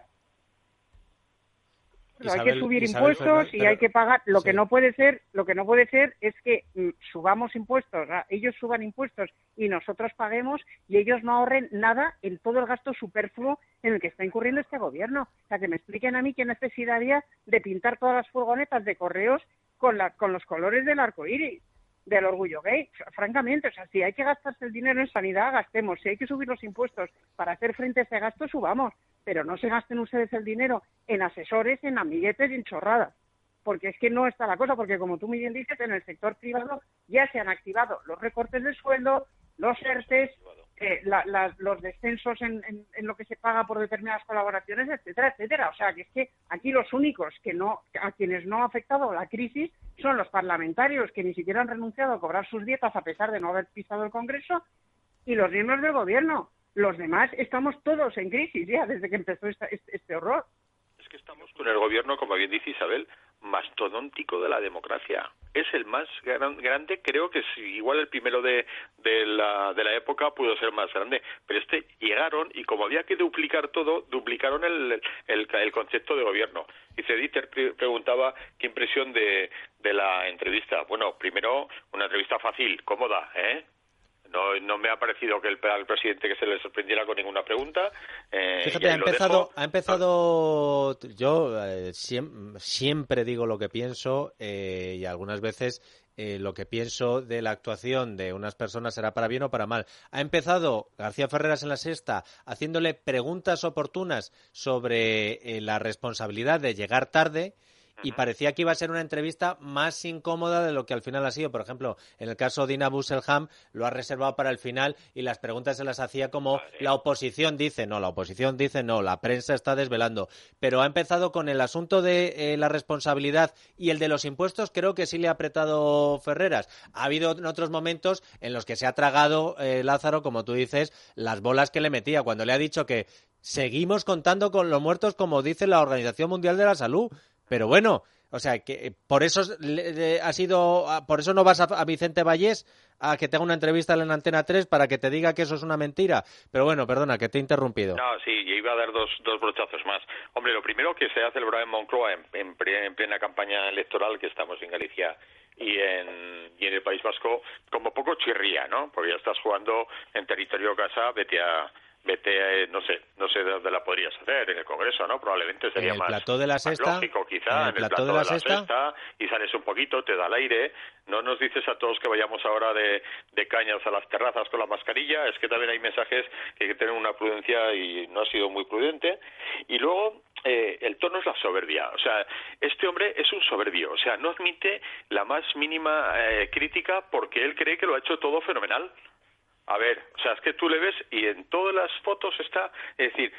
Pero Isabel, hay que subir Isabel impuestos Fernández, y pero... hay que pagar. Lo sí. que no puede ser, lo que no puede ser es que mm, subamos impuestos, ellos suban impuestos y nosotros paguemos y ellos no ahorren nada en todo el gasto superfluo en el que está incurriendo este gobierno. O sea, que me expliquen a mí qué necesidad había de pintar todas las furgonetas de correos con la con los colores del arco iris, del orgullo gay, francamente. O sea, si hay que gastarse el dinero en sanidad, gastemos. Si hay que subir los impuestos para hacer frente a ese gasto, subamos. Pero no se gasten ustedes el dinero en asesores, en amiguetes y en chorradas. Porque es que no está la cosa, porque como tú muy bien dices, en el sector privado ya se han activado los recortes de sueldo, los ERTES, eh, la, la, los descensos en, en, en lo que se paga por determinadas colaboraciones, etcétera, etcétera. O sea, que es que aquí los únicos que no, a quienes no ha afectado la crisis son los parlamentarios, que ni siquiera han renunciado a cobrar sus dietas a pesar de no haber pisado el Congreso, y los miembros del gobierno. Los demás estamos todos en crisis ya desde que empezó esta, este, este horror. Es que estamos con el gobierno, como bien dice Isabel, mastodóntico de la democracia. Es el más gran, grande, creo que sí, igual el primero de, de, la, de la época pudo ser más grande, pero este llegaron y como había que duplicar todo, duplicaron el, el, el concepto de gobierno. Y Cediter preguntaba qué impresión de, de la entrevista. Bueno, primero, una entrevista fácil, cómoda, ¿eh? No, no me ha parecido que el, al presidente que se le sorprendiera con ninguna pregunta. Eh, Fíjate, ha empezado, ha empezado, yo eh, siem, siempre digo lo que pienso eh, y algunas veces eh, lo que pienso de la actuación de unas personas será para bien o para mal. Ha empezado García Ferreras en La Sexta haciéndole preguntas oportunas sobre eh, la responsabilidad de llegar tarde. Y parecía que iba a ser una entrevista más incómoda de lo que al final ha sido. Por ejemplo, en el caso de Dina Busselham, lo ha reservado para el final y las preguntas se las hacía como Madre. La oposición dice, no, la oposición dice, no, la prensa está desvelando. Pero ha empezado con el asunto de eh, la responsabilidad y el de los impuestos, creo que sí le ha apretado Ferreras. Ha habido en otros momentos en los que se ha tragado eh, Lázaro, como tú dices, las bolas que le metía, cuando le ha dicho que seguimos contando con los muertos como dice la Organización Mundial de la Salud. Pero bueno, o sea, que por eso le, le, ha sido, por eso no vas a, a Vicente Vallés a que te haga una entrevista en Antena tres para que te diga que eso es una mentira. Pero bueno, perdona, que te he interrumpido. No, sí, y iba a dar dos, dos brochazos más. Hombre, lo primero que se ha celebrado en Moncloa en, en, en plena campaña electoral, que estamos en Galicia y en, y en el País Vasco, como poco chirría, ¿no? Porque ya estás jugando en territorio casa, vete a... Vete, no sé, no sé de dónde la podrías hacer, en el Congreso, ¿no? Probablemente sería en el más, plató de la sexta, más lógico, quizá, en el, en el plató, plató de, la, de la sexta? sexta, y sales un poquito, te da el aire. No nos dices a todos que vayamos ahora de, de cañas a las terrazas con la mascarilla, es que también hay mensajes que hay que tener una prudencia y no ha sido muy prudente. Y luego, eh, el tono es la soberbia. O sea, este hombre es un soberbio, o sea, no admite la más mínima eh, crítica porque él cree que lo ha hecho todo fenomenal. A ver, o sea, es que tú le ves y en todas las fotos está, es decir,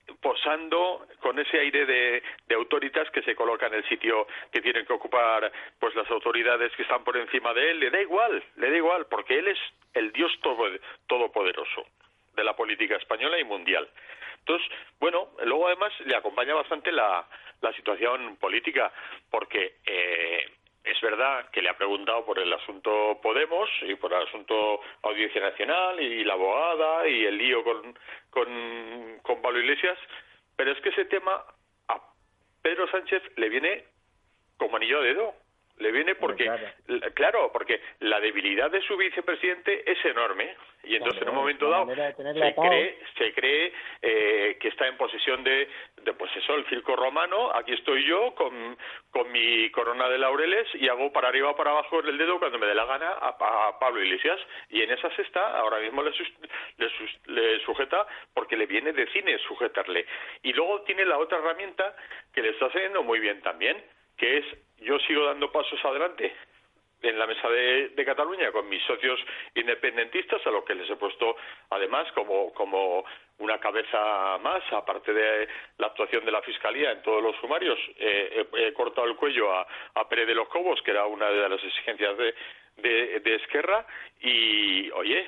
posando con ese aire de, de autoritas que se coloca en el sitio que tienen que ocupar pues las autoridades que están por encima de él. Le da igual, le da igual, porque él es el dios todo, todopoderoso de la política española y mundial. Entonces, bueno, luego además le acompaña bastante la, la situación política, porque eh, es verdad que le ha preguntado por el asunto Podemos y por el asunto Audiencia Nacional y la abogada y el lío con, con, con Pablo Iglesias, pero es que ese tema a Pedro Sánchez le viene como anillo al dedo. Le viene porque, claro. claro, porque la debilidad de su vicepresidente es enorme y entonces claro, en un momento dado se cree, se cree eh, que está en posesión de, de, pues eso, el circo romano. Aquí estoy yo con, con mi corona de laureles y hago para arriba o para abajo el dedo cuando me dé la gana a, a Pablo Iglesias, y en esas está, ahora mismo le, sus, le, sus, le sujeta porque le viene de cine sujetarle. Y luego tiene la otra herramienta que le está haciendo muy bien también, que es: yo sigo dando pasos adelante en la mesa de, de Cataluña con mis socios independentistas, a los que les he puesto además como, como una cabeza más, aparte de la actuación de la Fiscalía en todos los sumarios. Eh, he, he cortado el cuello a, a Pérez de los Cobos, que era una de las exigencias de, de, de Esquerra, y oye,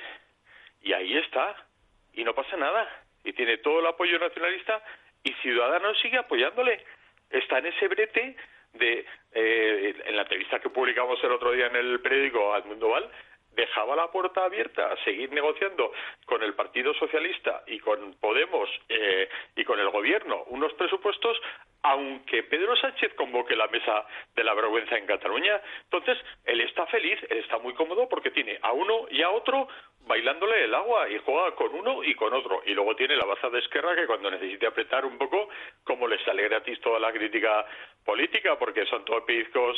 y ahí está, y no pasa nada, y tiene todo el apoyo nacionalista, y Ciudadanos sigue apoyándole. Está en ese brete de eh, en la entrevista que publicamos el otro día en el periódico Al Mundo Val, dejaba la puerta abierta a seguir negociando con el Partido Socialista y con Podemos eh, y con el Gobierno unos presupuestos, aunque Pedro Sánchez convoque la mesa de la vergüenza en Cataluña. Entonces, él está feliz, él está muy cómodo porque tiene a uno y a otro bailándole el agua, y juega con uno y con otro. Y luego tiene la baza de Esquerra, que cuando necesite apretar un poco, como le sale gratis toda la crítica política, porque son todos pellizcos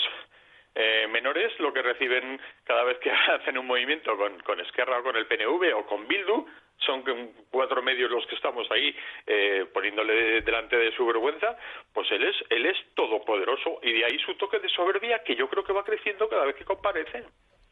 eh, menores lo que reciben cada vez que hacen un movimiento con, con Esquerra o con el P N V o con Bildu. Son cuatro medios los que estamos ahí eh, poniéndole delante de su vergüenza. Pues él es él es todopoderoso, y de ahí su toque de soberbia, que yo creo que va creciendo cada vez que comparece.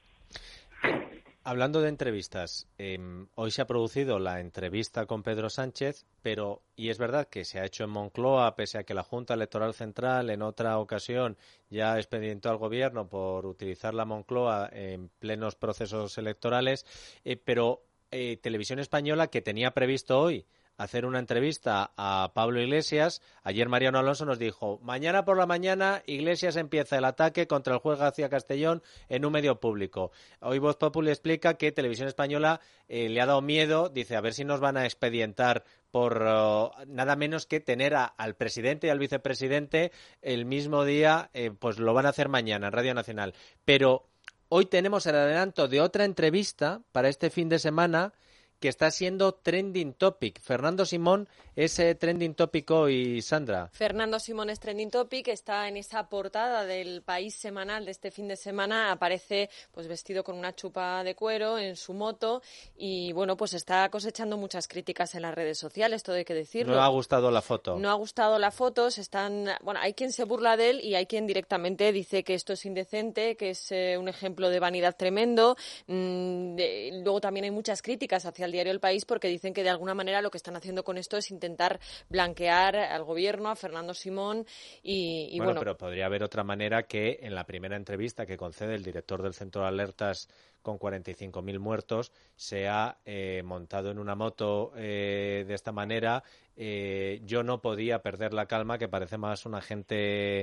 Hablando de entrevistas, eh, hoy se ha producido la entrevista con Pedro Sánchez, pero, y es verdad que se ha hecho en Moncloa, pese a que la Junta Electoral Central en otra ocasión ya expedientó al Gobierno por utilizar la Moncloa en plenos procesos electorales, eh, pero eh, Televisión Española, que tenía previsto hoy hacer una entrevista a Pablo Iglesias, ayer Mariano Alonso nos dijo: mañana por la mañana Iglesias empieza el ataque contra el juez García Castellón en un medio público. Hoy Voz Populi explica que Televisión Española eh, le ha dado miedo, dice, a ver si nos van a expedientar por uh, nada menos que tener a, al presidente y al vicepresidente el mismo día, eh, pues lo van a hacer mañana en Radio Nacional. Pero hoy tenemos el adelanto de otra entrevista para este fin de semana que está siendo trending topic. Fernando Simón es eh, trending topic hoy, Sandra. Fernando Simón es trending topic, está en esa portada del País semanal de este fin de semana, aparece pues vestido con una chupa de cuero en su moto y bueno, pues está cosechando muchas críticas en las redes sociales, todo hay que decirlo. No ha gustado la foto. No ha gustado la foto, se están, bueno, hay quien se burla de él y hay quien directamente dice que esto es indecente, que es eh, un ejemplo de vanidad tremendo. Mm, de, luego también hay muchas críticas hacia el diario El País, porque dicen que de alguna manera lo que están haciendo con esto es intentar blanquear al Gobierno, a Fernando Simón y, y bueno, bueno... pero podría haber otra manera, que en la primera entrevista que concede el director del Centro de Alertas con cuarenta y cinco mil muertos se ha eh, montado en una moto eh, de esta manera. Eh, yo no podía perder la calma, que parece más un agente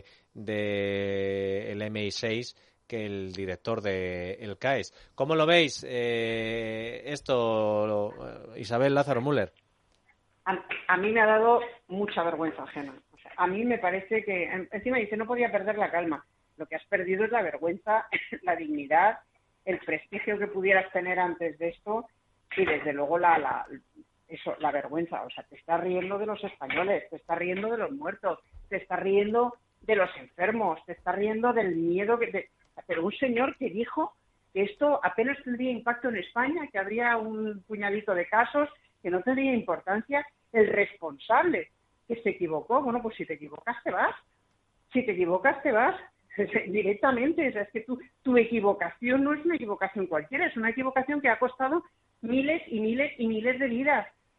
del M I seis que el director de el C A E S. ¿Cómo lo veis eh, esto, Isabel Lázaro Müller? A, a mí me ha dado mucha vergüenza ajena. O sea, a mí me parece que, encima dice, no podía perder la calma. Lo que has perdido es la vergüenza, la dignidad, el prestigio que pudieras tener antes de esto y desde luego la, la, eso, la vergüenza. O sea, te estás riendo de los españoles, te estás riendo de los muertos, te estás riendo de los enfermos, te estás riendo del miedo que te... Pero un señor que dijo que esto apenas tendría impacto en España, que habría un puñadito de casos, que no tendría importancia, el responsable que se equivocó. Bueno, pues si te equivocas te vas, si te equivocas te vas directamente. O sea, es que tu, tu equivocación no es una equivocación cualquiera, es una equivocación que ha costado miles y miles y miles de vidas.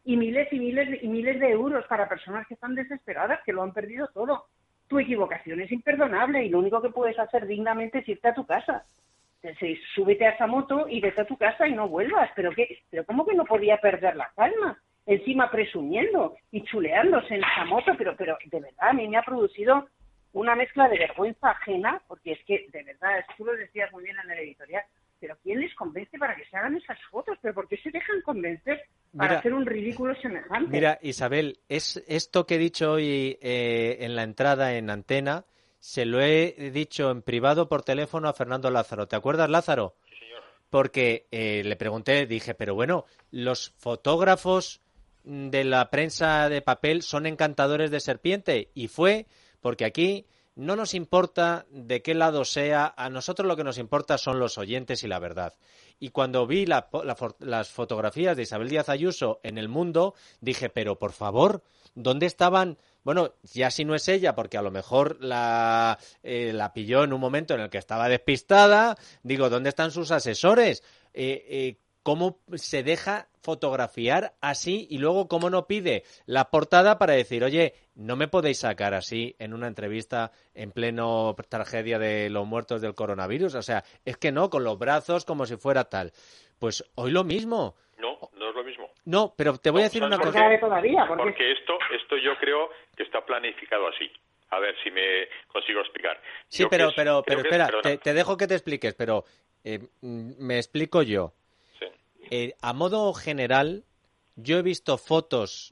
y miles y miles y miles de euros para personas que están desesperadas, que lo han perdido todo. Tu equivocación es imperdonable y lo único que puedes hacer dignamente es irte a tu casa. Entonces, súbete a esa moto y vete a tu casa y no vuelvas. ¿Pero qué? ¿Pero cómo que no podía perder la calma? Encima presumiendo y chuleándose en esa moto, pero, pero de verdad a mí me ha producido una mezcla de vergüenza ajena, porque es que, de verdad, tú lo decías muy bien en el editorial, pero ¿quién les convence para que se hagan esas fotos? ¿Pero por qué se dejan convencer para Mira, hacer un ridículo semejante? Mira, Isabel, es esto que he dicho hoy eh, en la entrada en antena, se lo he dicho en privado por teléfono a Fernando Lázaro. ¿Te acuerdas, Lázaro? Sí, señor. Porque eh, le pregunté, dije, pero bueno, los fotógrafos de la prensa de papel son encantadores de serpiente. Y fue porque aquí no nos importa de qué lado sea, a nosotros lo que nos importa son los oyentes y la verdad. Y cuando vi la, la, las fotografías de Isabel Díaz Ayuso en El Mundo, dije, pero por favor, ¿dónde estaban? Bueno, ya si no es ella, porque a lo mejor la, eh, la pilló en un momento en el que estaba despistada, digo, ¿dónde están sus asesores? Eh, eh, ¿Cómo se deja fotografiar así y luego cómo no pide la portada para decir, oye, no me podéis sacar así en una entrevista en pleno tragedia de los muertos del coronavirus? O sea, es que no, con los brazos como si fuera tal. Pues hoy lo mismo. No, no es lo mismo. No, pero te voy no, a decir una porque, cosa. Todavía, porque... porque esto, esto yo creo que está planificado así. A ver si me consigo explicar. Sí, yo pero, es, pero, pero es, espera, te, te dejo que te expliques, pero eh, me explico yo. Eh, a modo general, yo he visto fotos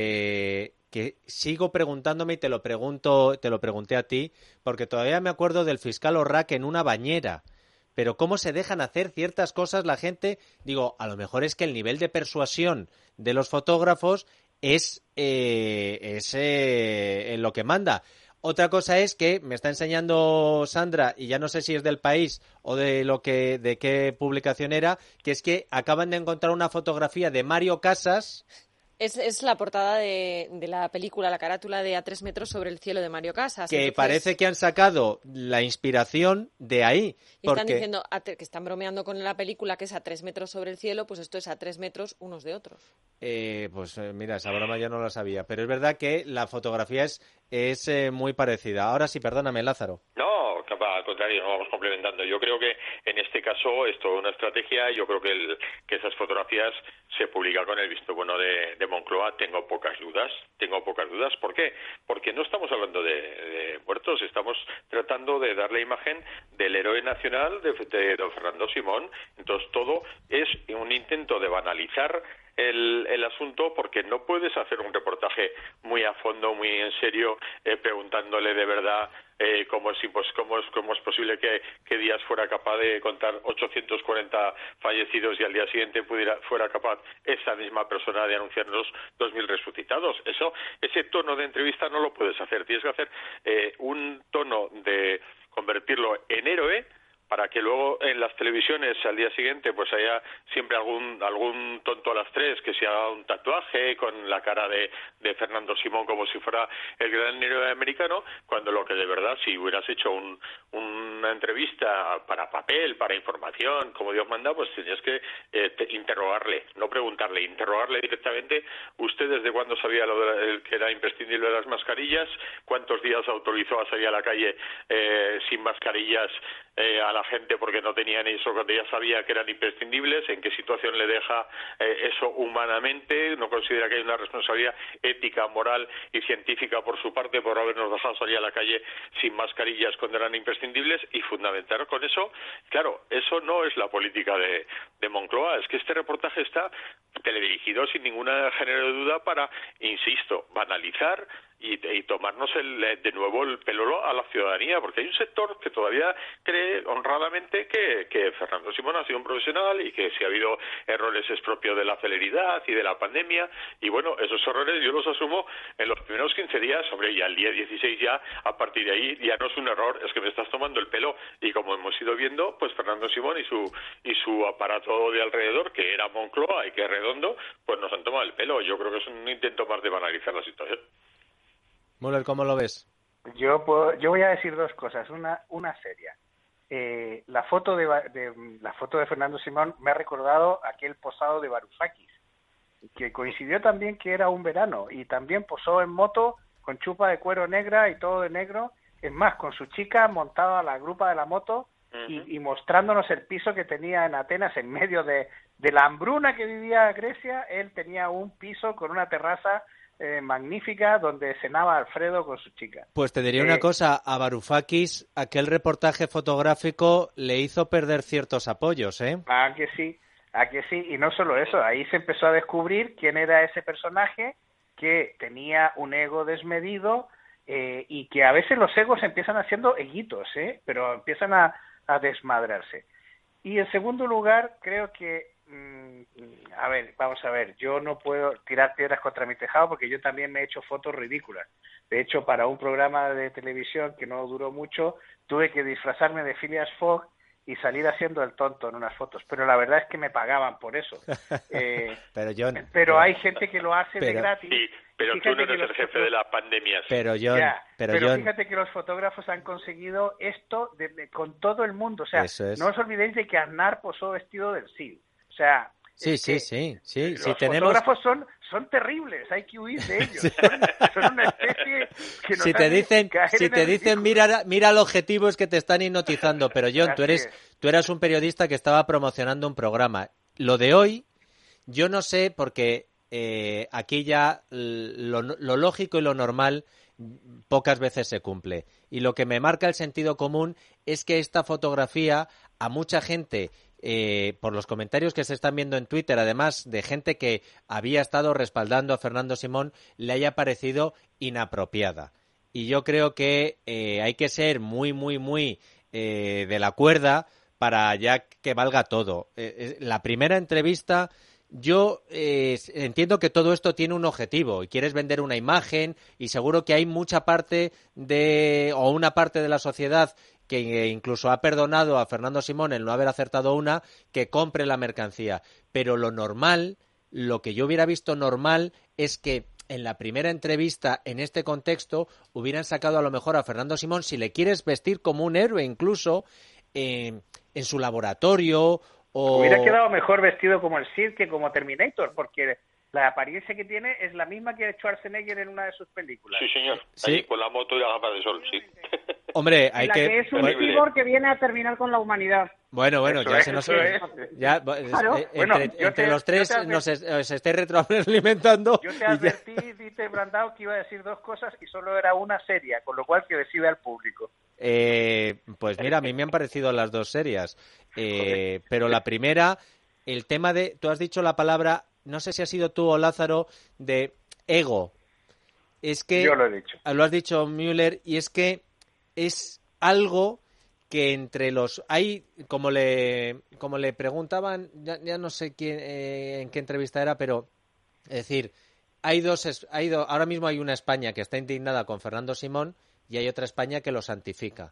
de que sigo preguntándome y te lo pregunto, te lo pregunté a ti, porque todavía me acuerdo del fiscal Orrac en una bañera. Pero cómo se dejan hacer ciertas cosas la gente, digo, a lo mejor es que el nivel de persuasión de los fotógrafos es, eh, es eh, en lo que manda. Otra cosa es que me está enseñando Sandra, y ya no sé si es del País o de lo que de qué publicación era, que es que acaban de encontrar una fotografía de Mario Casas. Es, es la portada de, de la película, la carátula de A tres metros sobre el cielo de Mario Casas. Que Entonces, parece que han sacado la inspiración de ahí. Y porque... están diciendo a te, que están bromeando con la película, que es a tres metros sobre el cielo, pues esto es a tres metros unos de otros. Eh, pues eh, mira, esa broma yo no la sabía. Pero es verdad que la fotografía es, es eh, muy parecida. Ahora sí, perdóname, Lázaro. No, al contrario, nos vamos complementando. Yo creo que en este caso es toda una estrategia. Yo creo que, el, que esas fotografías se publican con el visto bueno de, de Moncloa. Tengo pocas dudas, tengo pocas dudas. ¿Por qué? Porque no estamos hablando de, de muertos, estamos tratando de dar la imagen del héroe nacional de, de don Fernando Simón. Entonces todo es un intento de banalizar El, el asunto, porque no puedes hacer un reportaje muy a fondo, muy en serio, eh, preguntándole de verdad eh, cómo, es, pues, cómo, es, cómo es posible que, que Díaz fuera capaz de contar ochocientos cuarenta fallecidos y al día siguiente pudiera, fuera capaz esa misma persona de anunciarnos dos mil resucitados. Eso, ese tono de entrevista no lo puedes hacer. Tienes que hacer eh, un tono de convertirlo en héroe, para que luego en las televisiones al día siguiente pues haya siempre algún algún tonto a las tres que se haga un tatuaje con la cara de, de Fernando Simón como si fuera el gran héroe americano, cuando lo que de verdad, si hubieras hecho un, una entrevista para papel, para información, como Dios manda, pues tenías que eh, te, interrogarle, no preguntarle, interrogarle directamente. ¿Usted desde cuándo sabía lo de, el, que era imprescindible las mascarillas? ¿Cuántos días autorizó a salir a la calle eh, sin mascarillas eh, a la gente porque no tenían eso cuando ya sabía que eran imprescindibles? ¿En qué situación le deja eh, eso humanamente? ¿No considera que hay una responsabilidad ética, moral y científica por su parte por habernos dejado salir a la calle sin mascarillas cuando eran imprescindibles? Y fundamental con eso, claro, eso no es la política de, de Moncloa. Es que este reportaje está teledirigido sin ninguna género de duda para, insisto, banalizar y, y tomarnos el, de nuevo el pelo a la ciudadanía, porque hay un sector que todavía cree honradamente que, que Fernando Simón ha sido un profesional y que si ha habido errores es propio de la celeridad y de la pandemia, y bueno, esos errores yo los asumo en los primeros quince días, hombre, y al día dieciséis ya, a partir de ahí ya no es un error, es que me estás tomando el pelo, y como hemos ido viendo, pues Fernando Simón y su y su aparato de alrededor, que era Moncloa y que es redondo, pues nos han tomado el pelo. Yo creo que es un intento más de banalizar la situación. Müller, ¿cómo lo ves? Yo puedo, yo voy a decir dos cosas, una una seria. Eh, la foto de, de la foto de Fernando Simón me ha recordado aquel posado de Varoufakis, que coincidió también que era un verano, y también posó en moto con chupa de cuero negra y todo de negro, es más, con su chica montada a la grupa de la moto y, y mostrándonos el piso que tenía en Atenas en medio de, de la hambruna que vivía Grecia. Él tenía un piso con una terraza eh, magnífica donde cenaba Alfredo con su chica. Pues te diría eh, una cosa, a Varoufakis aquel reportaje fotográfico le hizo perder ciertos apoyos, ¿eh? Ah, que sí, ah, que sí, y no solo eso, ahí se empezó a descubrir quién era ese personaje que tenía un ego desmedido, eh, y que a veces los egos empiezan haciendo eguitos, ¿eh? Pero empiezan a, a desmadrarse. Y en segundo lugar, creo que, mmm, a ver, vamos a ver, yo no puedo tirar piedras contra mi tejado porque yo también me he hecho fotos ridículas. De hecho, para un programa de televisión que no duró mucho, tuve que disfrazarme de Phileas Fogg y salir haciendo el tonto en unas fotos, pero la verdad es que me pagaban por eso. Eh, pero John, pero, pero hay gente que lo hace pero, de gratis. Sí, pero tú no eres el jefe de las pandemias. Pero John, ya, pero, pero John... fíjate que los fotógrafos han conseguido esto de, de, con todo el mundo. O sea, es. no os olvidéis de que Aznar posó vestido del S I D. O sea, sí, es sí, que sí, sí. Los si tenemos... fotógrafos son, son terribles, hay que huir de ellos. Son, son una especie que nos si te dicen, si te dicen mira, mira el objetivo, es que te están hipnotizando. Pero John, tú eres, tú eras un periodista que estaba promocionando un programa. Lo de hoy, yo no sé, porque eh, aquí ya lo, lo lógico y lo normal pocas veces se cumple. Y lo que me marca el sentido común es que esta fotografía a mucha gente, eh, por los comentarios que se están viendo en Twitter, además de gente que había estado respaldando a Fernando Simón, le haya parecido inapropiada. Y yo creo que eh, hay que ser muy, muy, muy eh, de la cuerda para ya que valga todo. Eh, la primera entrevista... Yo eh, entiendo que todo esto tiene un objetivo y quieres vender una imagen, y seguro que hay mucha parte de o una parte de la sociedad que incluso ha perdonado a Fernando Simón el no haber acertado una, que compre la mercancía. Pero lo normal, lo que yo hubiera visto normal, es que en la primera entrevista, en este contexto, hubieran sacado a lo mejor a Fernando Simón, si le quieres vestir como un héroe incluso, eh, en su laboratorio. O... Hubiera quedado mejor vestido como el S I D que como Terminator, porque la apariencia que tiene es la misma que Schwarzenegger en una de sus películas. Sí, señor. ¿Sí? Ahí, con la moto y la gafas de sol, sí. Hombre, hay la que... que es un cyborg que viene a terminar con la humanidad. Bueno, bueno, Eso ya es, se nos... es. Ya, Claro. eh, Bueno, entre, yo entre te- los tres yo te adver- nos es- os estáis retroalimentando. Yo te y ya- advertí, Dieter Brandao, que iba a decir dos cosas y solo era una seria, con lo cual que decida el público. Eh, pues mira, a mí me han parecido las dos serias. Eh, pero la primera, el tema de... Tú has dicho la palabra, no sé si ha sido tú o Lázaro, de ego. Es que... Yo lo he dicho. Lo has dicho, Müller, y es que es algo que entre los... Hay, como le, como le preguntaban, ya, ya no sé quién, eh, en qué entrevista era, pero... Es decir, hay dos... es- Hay do- ahora mismo hay una España que está indignada con Fernando Simón y hay otra España que lo santifica.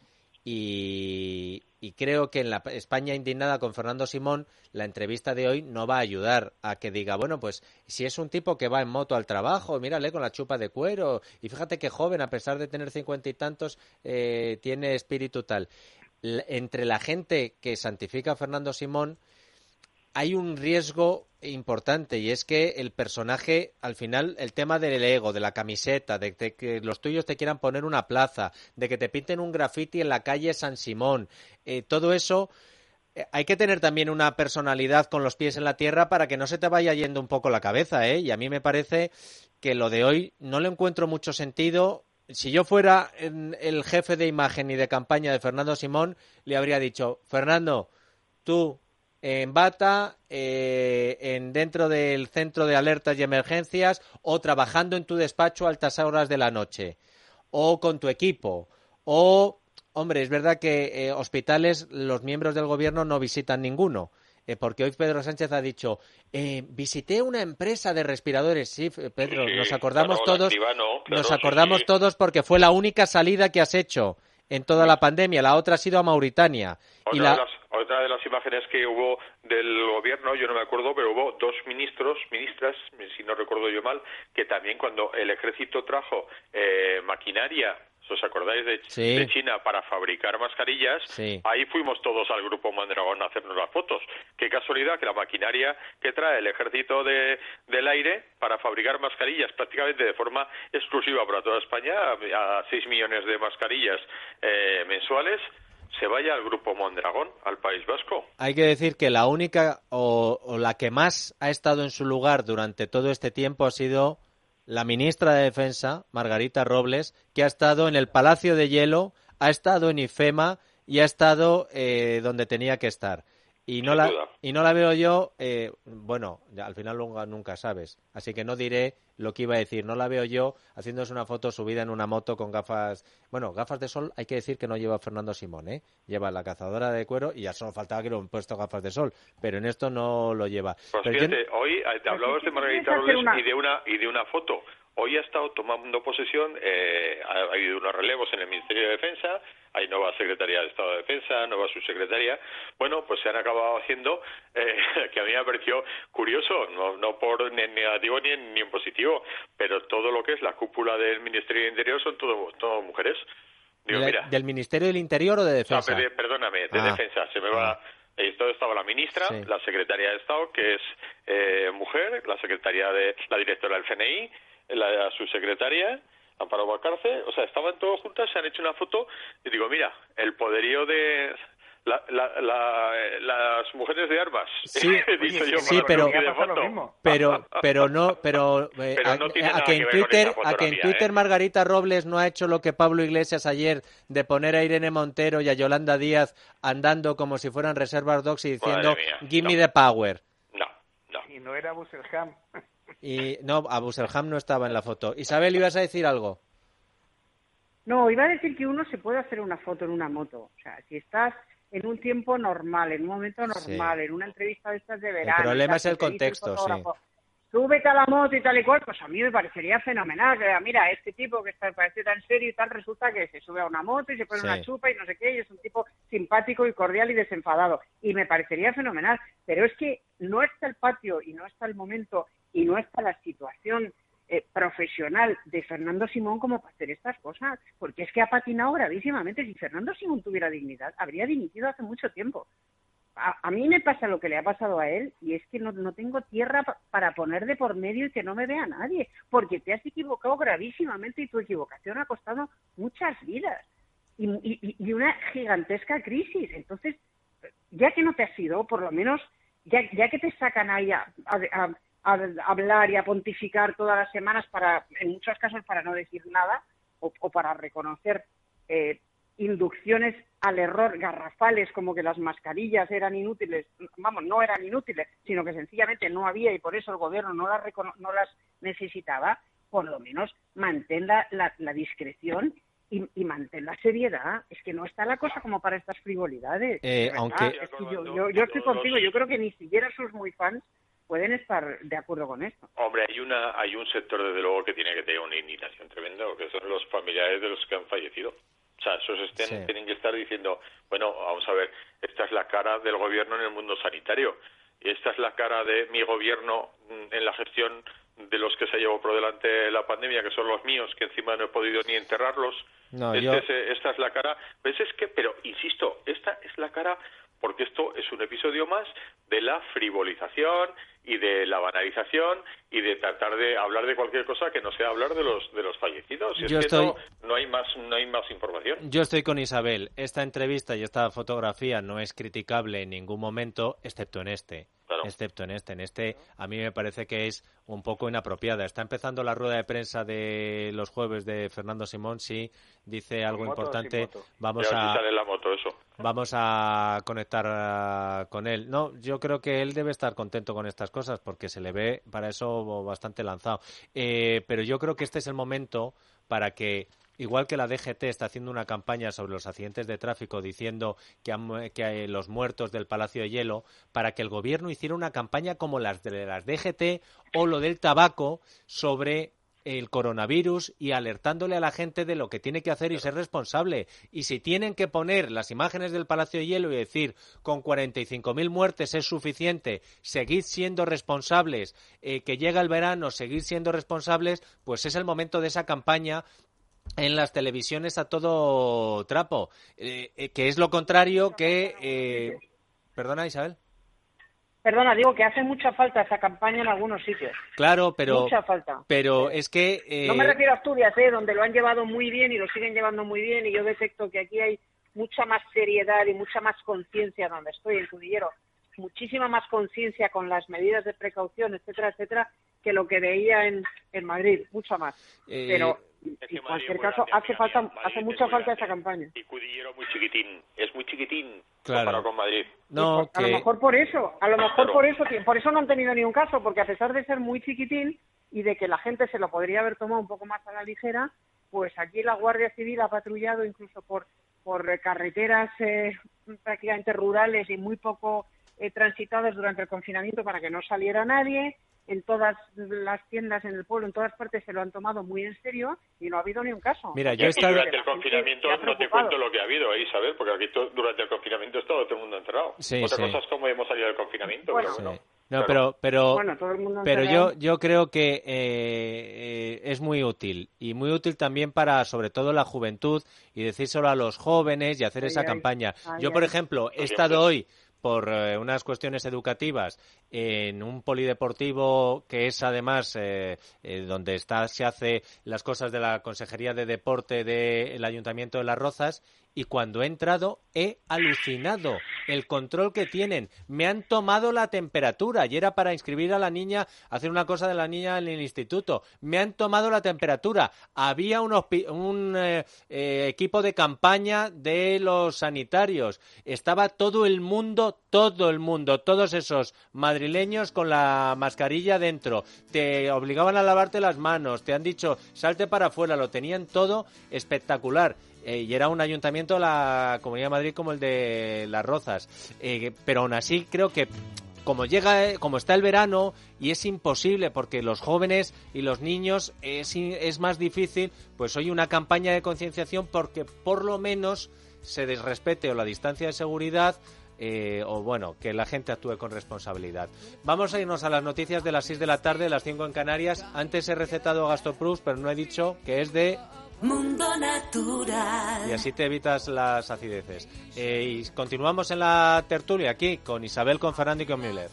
Y, y creo que en la España indignada con Fernando Simón, la entrevista de hoy no va a ayudar a que diga, bueno, pues si es un tipo que va en moto al trabajo, mírale con la chupa de cuero, y fíjate que joven, a pesar de tener cincuenta y tantos, eh, tiene espíritu tal. L- entre la gente que santifica a Fernando Simón hay un riesgo importante, y es que el personaje, al final, el tema del ego, de la camiseta, de, de que los tuyos te quieran poner una plaza, de que te pinten un graffiti en la calle San Simón, eh, todo eso, eh, hay que tener también una personalidad con los pies en la tierra para que no se te vaya yendo un poco la cabeza, ¿eh? Y a mí me parece que lo de hoy no le encuentro mucho sentido. Si yo fuera en- el jefe de imagen y de campaña de Fernando Simón, le habría dicho, Fernando, tú en bata, eh, en dentro del centro de alertas y emergencias, o trabajando en tu despacho a altas horas de la noche, o con tu equipo, o, hombre, es verdad que eh, hospitales los miembros del gobierno no visitan ninguno, eh, porque hoy Pedro Sánchez ha dicho, eh, visité una empresa de respiradores. Sí, Pedro, Sí, nos acordamos claro, la todos, Escribano, claro, nos sí, acordamos sí. todos porque fue la única salida que has hecho en toda la pandemia. La otra ha sido a Mauritania. Y Otra, la... de las, otra de las imágenes que hubo del gobierno, yo no me acuerdo, pero hubo dos ministros, ministras, si no recuerdo yo mal, que también cuando el ejército trajo eh, maquinaria ¿Os acordáis de, sí. de China para fabricar mascarillas? Sí. Ahí fuimos todos al Grupo Mondragón a hacernos las fotos. Qué casualidad que la maquinaria que trae el Ejército de, del Aire para fabricar mascarillas prácticamente de forma exclusiva para toda España, a seis millones de mascarillas eh, mensuales, se vaya al Grupo Mondragón, al País Vasco. Hay que decir que la única o, o la que más ha estado en su lugar durante todo este tiempo ha sido la ministra de Defensa, Margarita Robles, que ha estado en el Palacio de Hielo, ha estado en IFEMA y ha estado eh, donde tenía que estar. Y no, la, y no la veo yo, eh, bueno, ya, al final nunca, nunca sabes, así que no diré lo que iba a decir. No la veo yo haciéndose una foto subida en una moto con gafas, bueno, gafas de sol, hay que decir que no lleva Fernando Simón, ¿eh? Lleva la cazadora de cuero y ya solo faltaba que le hubieran puesto gafas de sol, pero en esto no lo lleva. Pues pero fíjate, yo... hoy te hablabas de Margarita Robles una... y de una y de una foto. Hoy ha estado tomando posesión, eh, ha habido unos relevos en el Ministerio de Defensa, hay nueva Secretaría de Estado de Defensa, nueva subsecretaria. Bueno, pues se han acabado haciendo, eh, que a mí me pareció curioso, no, no por ni en negativo ni en, ni en positivo, pero todo lo que es la cúpula del Ministerio de Interior son todo, todo mujeres. Digo, ¿De, mira, ¿Del Ministerio del Interior o de Defensa? No, perdóname, de ah. Defensa, se me va... Ah. Esto estaba la ministra, sí. la secretaria de Estado, que es eh, mujer, la secretaria de la directora del F N I, la subsecretaria, Amparo Valcarce, o sea, estaban todos juntas, se han hecho una foto y digo, mira, el poderío de la, la, la, las mujeres de armas. Sí, dicho yo, sí, pero, pero, pero no, pero, eh, pero a, no tiene a, nada que en que Twitter, ver a que en Twitter ¿eh? Margarita Robles no ha hecho lo que Pablo Iglesias ayer de poner a Irene Montero y a Yolanda Díaz andando como si fueran reservas dogs y diciendo give no. me the power. No, no. Y no era Busselham. Y no, a Busselham no estaba en la foto. Isabel, ¿ibas a decir algo? No, iba a decir que uno se puede hacer una foto en una moto. O sea, si estás en un tiempo normal, en un momento normal, sí. en una entrevista de estas de verano... El problema tal, es el contexto, el sí. Súbete a la moto y tal y cual, pues a mí me parecería fenomenal. Que, mira, este tipo que está, parece tan serio y tal, resulta que se sube a una moto y se pone sí. una chupa y no sé qué, y es un tipo simpático y cordial y desenfadado. Y me parecería fenomenal. Pero es que no está el patio y no está el momento y no está la situación eh, profesional de Fernando Simón como para hacer estas cosas, porque es que ha patinado gravísimamente. Si Fernando Simón tuviera dignidad, habría dimitido hace mucho tiempo. A, a mí me pasa lo que le ha pasado a él, y es que no, no tengo tierra pa, para poner de por medio y que no me vea nadie, porque te has equivocado gravísimamente y tu equivocación ha costado muchas vidas y, y, y una gigantesca crisis. Entonces, ya que no te has ido, por lo menos, ya, ya que te sacan ahí a, a, a a hablar y a pontificar todas las semanas, para, en muchos casos para no decir nada, o, o para reconocer eh, inducciones al error garrafales, como que las mascarillas eran inútiles, vamos, no eran inútiles, sino que sencillamente no había y por eso el gobierno no las, no las necesitaba, por lo menos mantén la, la, la discreción y, y mantén la seriedad. Es que no está la cosa como para estas frivolidades. Eh, aunque... Es que yo, yo, yo estoy contigo, yo creo que ni siquiera sus muy fans pueden estar de acuerdo con esto. Hombre, hay una hay un sector, desde luego, que tiene que tener una indignación tremenda, que son los familiares de los que han fallecido. O sea, esos estén, sí. tienen que estar diciendo, bueno, vamos a ver, esta es la cara del gobierno en el mundo sanitario, y esta es la cara de mi gobierno en la gestión de los que se llevó por delante la pandemia, que son los míos, que encima no he podido ni enterrarlos. No, este yo... es, esta es la cara. Pues es que, pero insisto, esta es la cara, porque esto es un episodio más de la frivolización y de la banalización y de tratar de hablar de cualquier cosa que no sea hablar de los de los fallecidos. Si Yo es estoy... que no, no hay más no hay más información. Yo estoy con Isabel. Esta entrevista y esta fotografía no es criticable en ningún momento, excepto en este. Claro. Excepto en este. En este a mí me parece que es un poco inapropiada. Está empezando la rueda de prensa de los jueves de Fernando Simón. Sí, dice algo moto, importante. Vamos a... a... sale la moto, eso. Vamos a conectar uh, con él. No, yo creo que él debe estar contento con estas cosas porque se le ve para eso bastante lanzado. Eh, pero yo creo que este es el momento para que, igual que la D G T está haciendo una campaña sobre los accidentes de tráfico diciendo que, han, que hay los muertos del Palacio de Hielo, para que el gobierno hiciera una campaña como las de las D G T o lo del tabaco sobre el coronavirus y alertándole a la gente de lo que tiene que hacer y ser responsable. Y si tienen que poner las imágenes del Palacio de Hielo y decir con cuarenta y cinco mil muertes es suficiente, seguid siendo responsables, eh, que llega el verano, seguid siendo responsables, pues es el momento de esa campaña en las televisiones a todo trapo, eh, eh, que es lo contrario que... Eh... Perdona, Isabel. Perdona, digo que hace mucha falta esa campaña en algunos sitios. Claro, pero... Mucha falta. Pero es que... Eh... No me refiero a Asturias, ¿eh? Donde lo han llevado muy bien y lo siguen llevando muy bien, y yo detecto que aquí hay mucha más seriedad y mucha más conciencia donde estoy, en Cudillero, muchísima más conciencia con las medidas de precaución, etcétera, etcétera, que lo que veía en, en Madrid, mucha más. Eh, Pero en cualquier caso, hace falta, Madrid hace mucha falta esa campaña. Y Cudillero muy chiquitín, es muy chiquitín claro. comparado con Madrid. No, a que... lo mejor por eso, a lo mejor claro. por eso, por eso no han tenido ni un caso, porque a pesar de ser muy chiquitín y de que la gente se lo podría haber tomado un poco más a la ligera, pues aquí la Guardia Civil ha patrullado incluso por por carreteras eh, prácticamente rurales y muy poco eh, transitadas durante el confinamiento para que no saliera nadie. En todas las tiendas en el pueblo, en todas partes se lo han tomado muy en serio y no ha habido ni un caso. Mira, yo he estado... Durante el confinamiento no te cuento lo que ha habido, ¿eh, Isabel? Porque aquí todo, durante el confinamiento está todo el mundo encerrado. Sí, Otra sí. cosa es cómo hemos salido del confinamiento, bueno, pero bueno. Sí. No, pero pero bueno, todo el mundo pero yo yo creo que eh, eh, es muy útil y muy útil también para sobre todo la juventud y decírselo a los jóvenes y hacer ay, esa ay, campaña. ay, yo, por ay. ejemplo, he estado hoy por eh, unas cuestiones educativas en un polideportivo que es además eh, eh, donde está se hace las cosas de la Consejería de Deporte del Ayuntamiento de Las Rozas, y cuando he entrado he alucinado el control que tienen. Me han tomado la temperatura y era para inscribir a la niña, hacer una cosa de la niña en el instituto. Me han tomado la temperatura. Había un, un eh, eh, equipo de campaña de los sanitarios. Estaba todo el mundo, todo el mundo, todos esos madrileños con la mascarilla dentro. Te obligaban a lavarte las manos, te han dicho salte para afuera, lo tenían todo espectacular. Eh, y era un ayuntamiento de la Comunidad de Madrid como el de Las Rozas. Eh, pero aún así creo que como llega, como está el verano y es imposible porque los jóvenes y los niños es, es más difícil, pues hoy una campaña de concienciación porque por lo menos se desrespete o la distancia de seguridad eh, o bueno, que la gente actúe con responsabilidad. Vamos a irnos a las noticias de las seis de la tarde, las cinco en Canarias. Antes he recetado Gastoprus, pero no he dicho que es de... Mundo Natural. Y así te evitas las acideces. Eh, y continuamos en la tertulia aquí con Isabel, con Fernando y con Müller.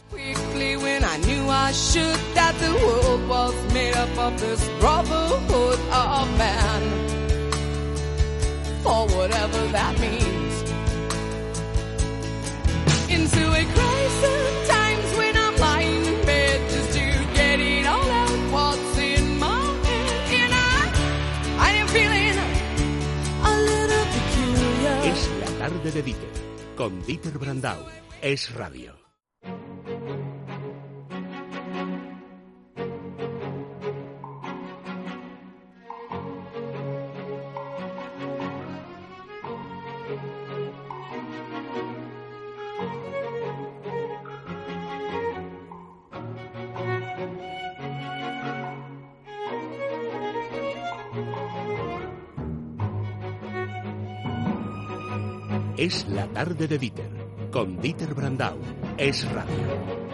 Tarde de Dieter, con Dieter Brandau. Es radio. Es la tarde de Dieter, con Dieter Brandau. Es radio.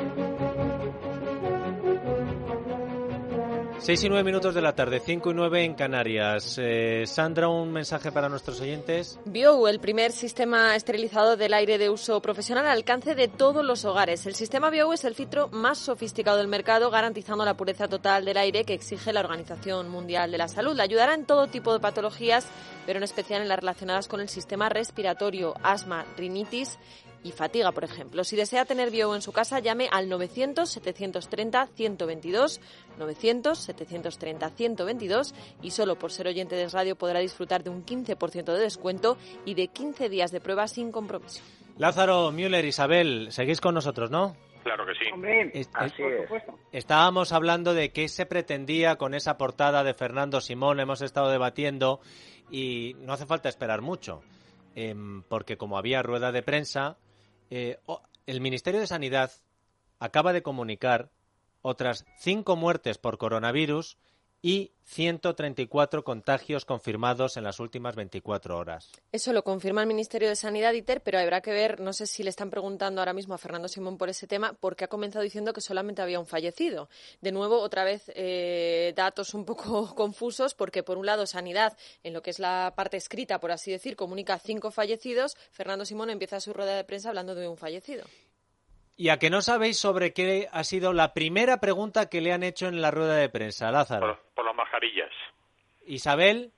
Seis y nueve minutos de la tarde, cinco y nueve en Canarias. Eh, Sandra, un mensaje para nuestros oyentes. Biou, el primer sistema esterilizado del aire de uso profesional al alcance de todos los hogares. El sistema Biou es el filtro más sofisticado del mercado, garantizando la pureza total del aire que exige la Organización Mundial de la Salud. Le ayudará en todo tipo de patologías, pero en especial en las relacionadas con el sistema respiratorio, asma, rinitis y fatiga, por ejemplo. Si desea tener Biou en su casa, llame al novecientos, setecientos treinta, ciento veintidós, novecientos, setecientos treinta, ciento veintidós, y solo por ser oyente de Radio podrá disfrutar de un quince por ciento de descuento y de quince días de prueba sin compromiso. Lázaro, Müller, Isabel, seguís con nosotros, ¿no? Claro que sí. Hombre, es, así es, por supuesto. Estábamos hablando de qué se pretendía con esa portada de Fernando Simón, hemos estado debatiendo y no hace falta esperar mucho, eh, porque como había rueda de prensa, eh, oh, el Ministerio de Sanidad acaba de comunicar otras cinco muertes por coronavirus y ciento treinta y cuatro contagios confirmados en las últimas veinticuatro horas. Eso lo confirma el Ministerio de Sanidad, Dieter, pero habrá que ver, no sé si le están preguntando ahora mismo a Fernando Simón por ese tema, porque ha comenzado diciendo que solamente había un fallecido. De nuevo, otra vez, eh, datos un poco confusos, porque por un lado Sanidad, en lo que es la parte escrita, por así decir, comunica cinco fallecidos. Fernando Simón empieza su rueda de prensa hablando de un fallecido. ¿Y a que no sabéis sobre qué ha sido la primera pregunta que le han hecho en la rueda de prensa, Lázaro? Por, por las mascarillas. ¿Isabel?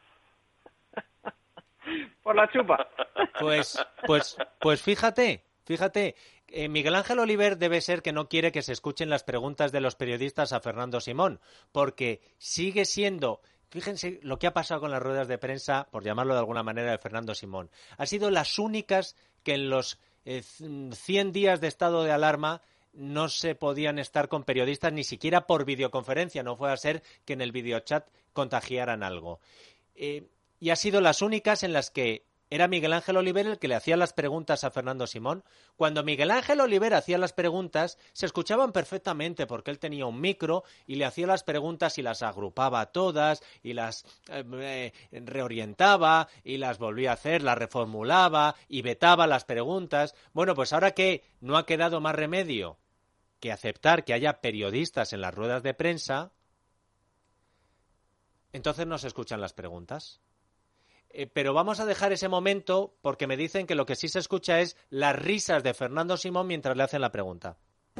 Por la chupa. Pues, pues, pues fíjate, fíjate. Eh, Miguel Ángel Oliver debe ser que no quiere que se escuchen las preguntas de los periodistas a Fernando Simón, porque sigue siendo... Fíjense lo que ha pasado con las ruedas de prensa, por llamarlo de alguna manera, de Fernando Simón. Han sido las únicas que en los eh, cien días de estado de alarma no se podían estar con periodistas ni siquiera por videoconferencia, no fue a ser que en el videochat contagiaran algo. Eh, y ha sido las únicas en las que era Miguel Ángel Oliver el que le hacía las preguntas a Fernando Simón. Cuando Miguel Ángel Oliver hacía las preguntas, se escuchaban perfectamente porque él tenía un micro y le hacía las preguntas y las agrupaba todas y las eh, reorientaba y las volvía a hacer, las reformulaba y vetaba las preguntas. Bueno, pues ahora que no ha quedado más remedio que aceptar que haya periodistas en las ruedas de prensa, entonces no se escuchan las preguntas. Eh, pero vamos a dejar ese momento porque me dicen que lo que sí se escucha es las risas de Fernando Simón mientras le hacen la pregunta.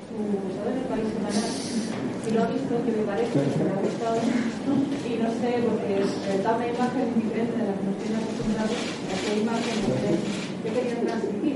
Si lo ha visto, que me parece que le ha gustado, y no sé, porque da una imagen diferente de la que nos tiene acostumbrados, a qué imagen no sé, ¿qué quería transmitir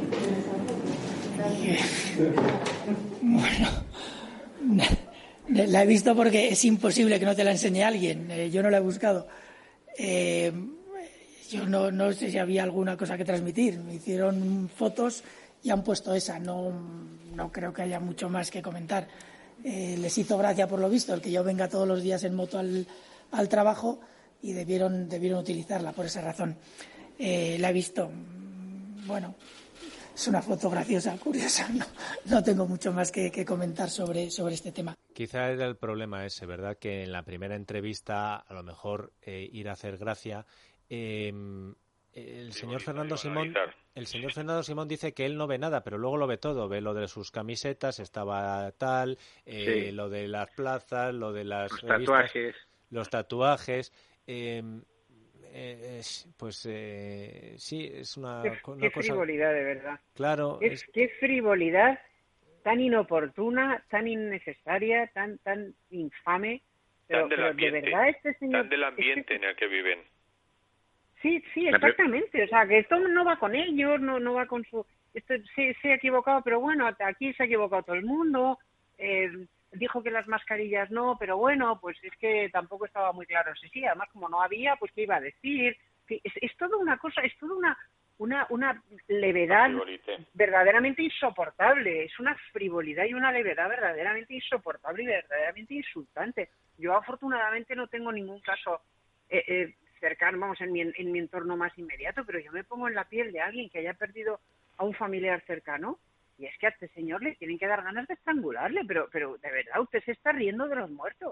en esa foto? Bueno, la he visto porque es imposible que no te la enseñe alguien, eh, yo no la he buscado. Eh, Yo no, no sé si había alguna cosa que transmitir. Me hicieron fotos y han puesto esa. No, no creo que haya mucho más que comentar. Eh, les hizo gracia, por lo visto, el que yo venga todos los días en moto al, al trabajo y debieron, debieron utilizarla por esa razón. Eh, la he visto. Bueno, es una foto graciosa, curiosa. No, no tengo mucho más que, que comentar sobre, sobre este tema. Quizá era el problema ese, ¿verdad? Que en la primera entrevista, a lo mejor eh, ir a hacer gracia... Eh, el señor Fernando Simón el señor Fernando Simón dice que él no ve nada, pero luego lo ve todo, ve lo de sus camisetas, estaba tal, eh, sí. Lo de las plazas, lo de las los revistas, tatuajes, los tatuajes, eh, eh, pues eh, sí, es una, qué, una qué cosa... frivolidad, de verdad. Claro, es, es... qué frivolidad tan inoportuna, tan innecesaria, tan tan infame, pero, tan del pero ambiente, de verdad este señor tan del ambiente este... en el que viven. Sí, sí, exactamente. O sea, que esto no va con ellos, no no va con su... Esto se, se ha equivocado, pero bueno, aquí se ha equivocado todo el mundo. Eh, dijo que las mascarillas no, pero bueno, pues es que tampoco estaba muy claro si sí. Además, como no había, pues qué iba a decir. Es, es toda una cosa, es toda una una una levedad verdaderamente insoportable. Es una frivolidad y una levedad verdaderamente insoportable y verdaderamente insultante. Yo afortunadamente no tengo ningún caso... Eh, eh, cercano, vamos, en mi, en mi entorno más inmediato, pero yo me pongo en la piel de alguien que haya perdido a un familiar cercano y es que a este señor le tienen que dar ganas de estrangularle, pero pero de verdad usted se está riendo de los muertos.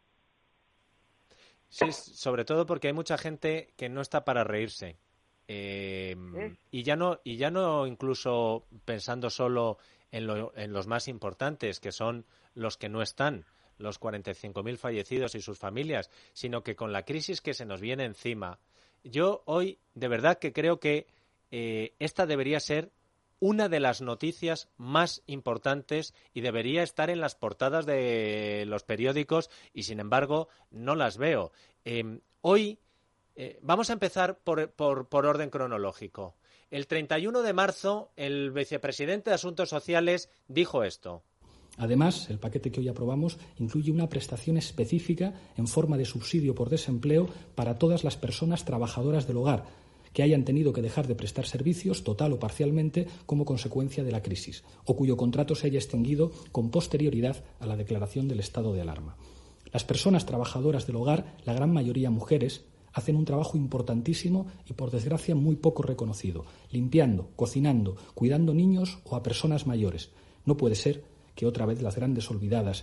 Sí, sobre todo porque hay mucha gente que no está para reírse. Eh, ¿Eh? y ya no y ya no incluso pensando solo en, lo, en los más importantes, que son los que no están, los cuarenta y cinco mil fallecidos y sus familias, sino que con la crisis que se nos viene encima, yo hoy de verdad que creo que eh, esta debería ser una de las noticias más importantes y debería estar en las portadas de los periódicos y, sin embargo, no las veo. Eh, hoy eh, vamos a empezar por, por, por orden cronológico. El treinta y uno de marzo, el vicepresidente de Asuntos Sociales dijo esto. Además, el paquete que hoy aprobamos incluye una prestación específica en forma de subsidio por desempleo para todas las personas trabajadoras del hogar que hayan tenido que dejar de prestar servicios total o parcialmente como consecuencia de la crisis o cuyo contrato se haya extinguido con posterioridad a la declaración del estado de alarma. Las personas trabajadoras del hogar, la gran mayoría mujeres, hacen un trabajo importantísimo y, por desgracia, muy poco reconocido, limpiando, cocinando, cuidando niños o a personas mayores. No puede ser que otra vez las grandes olvidadas